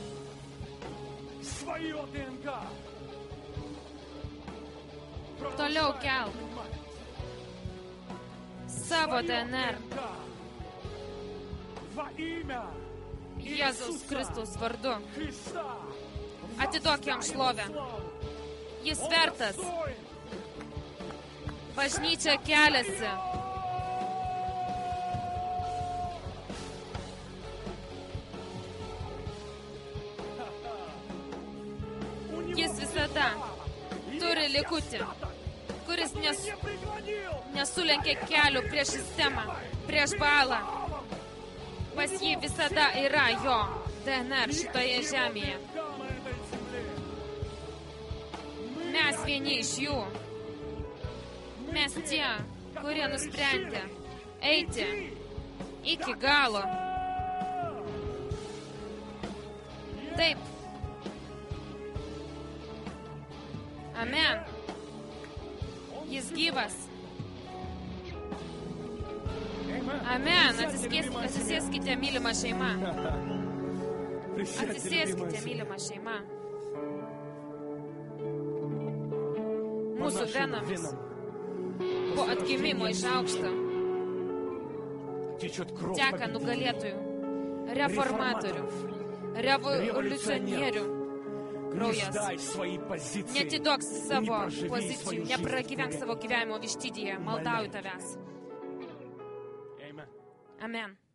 Toliau kelt savo D N R. Jėzaus Kristaus vardu. Atiduok jam šlovę. Jis vertas. Bažnyčia keliasi. Jis visada turi likutį, kuris nes, nesulenkia kelių prieš sistemą, prieš Baalą. Pas jį visada yra jo D N R šitoje žemėje. Mes vieni iš jų. Mes tie, kurie nusprendė eiti iki galo. Taip. Amen. Jis gyvas. Amen. Atsisėskite, mylima šeima. Atsisėskite, mylima šeima. Mūsų venomis po atgimimo iš aukšto teka nugalėtojų, reformatorių, revoliucionierių kraujas. Netiduok savo pozicijų, nepragyvenk savo gyvenimo vištidyje. Maldauju tavęs. Amen.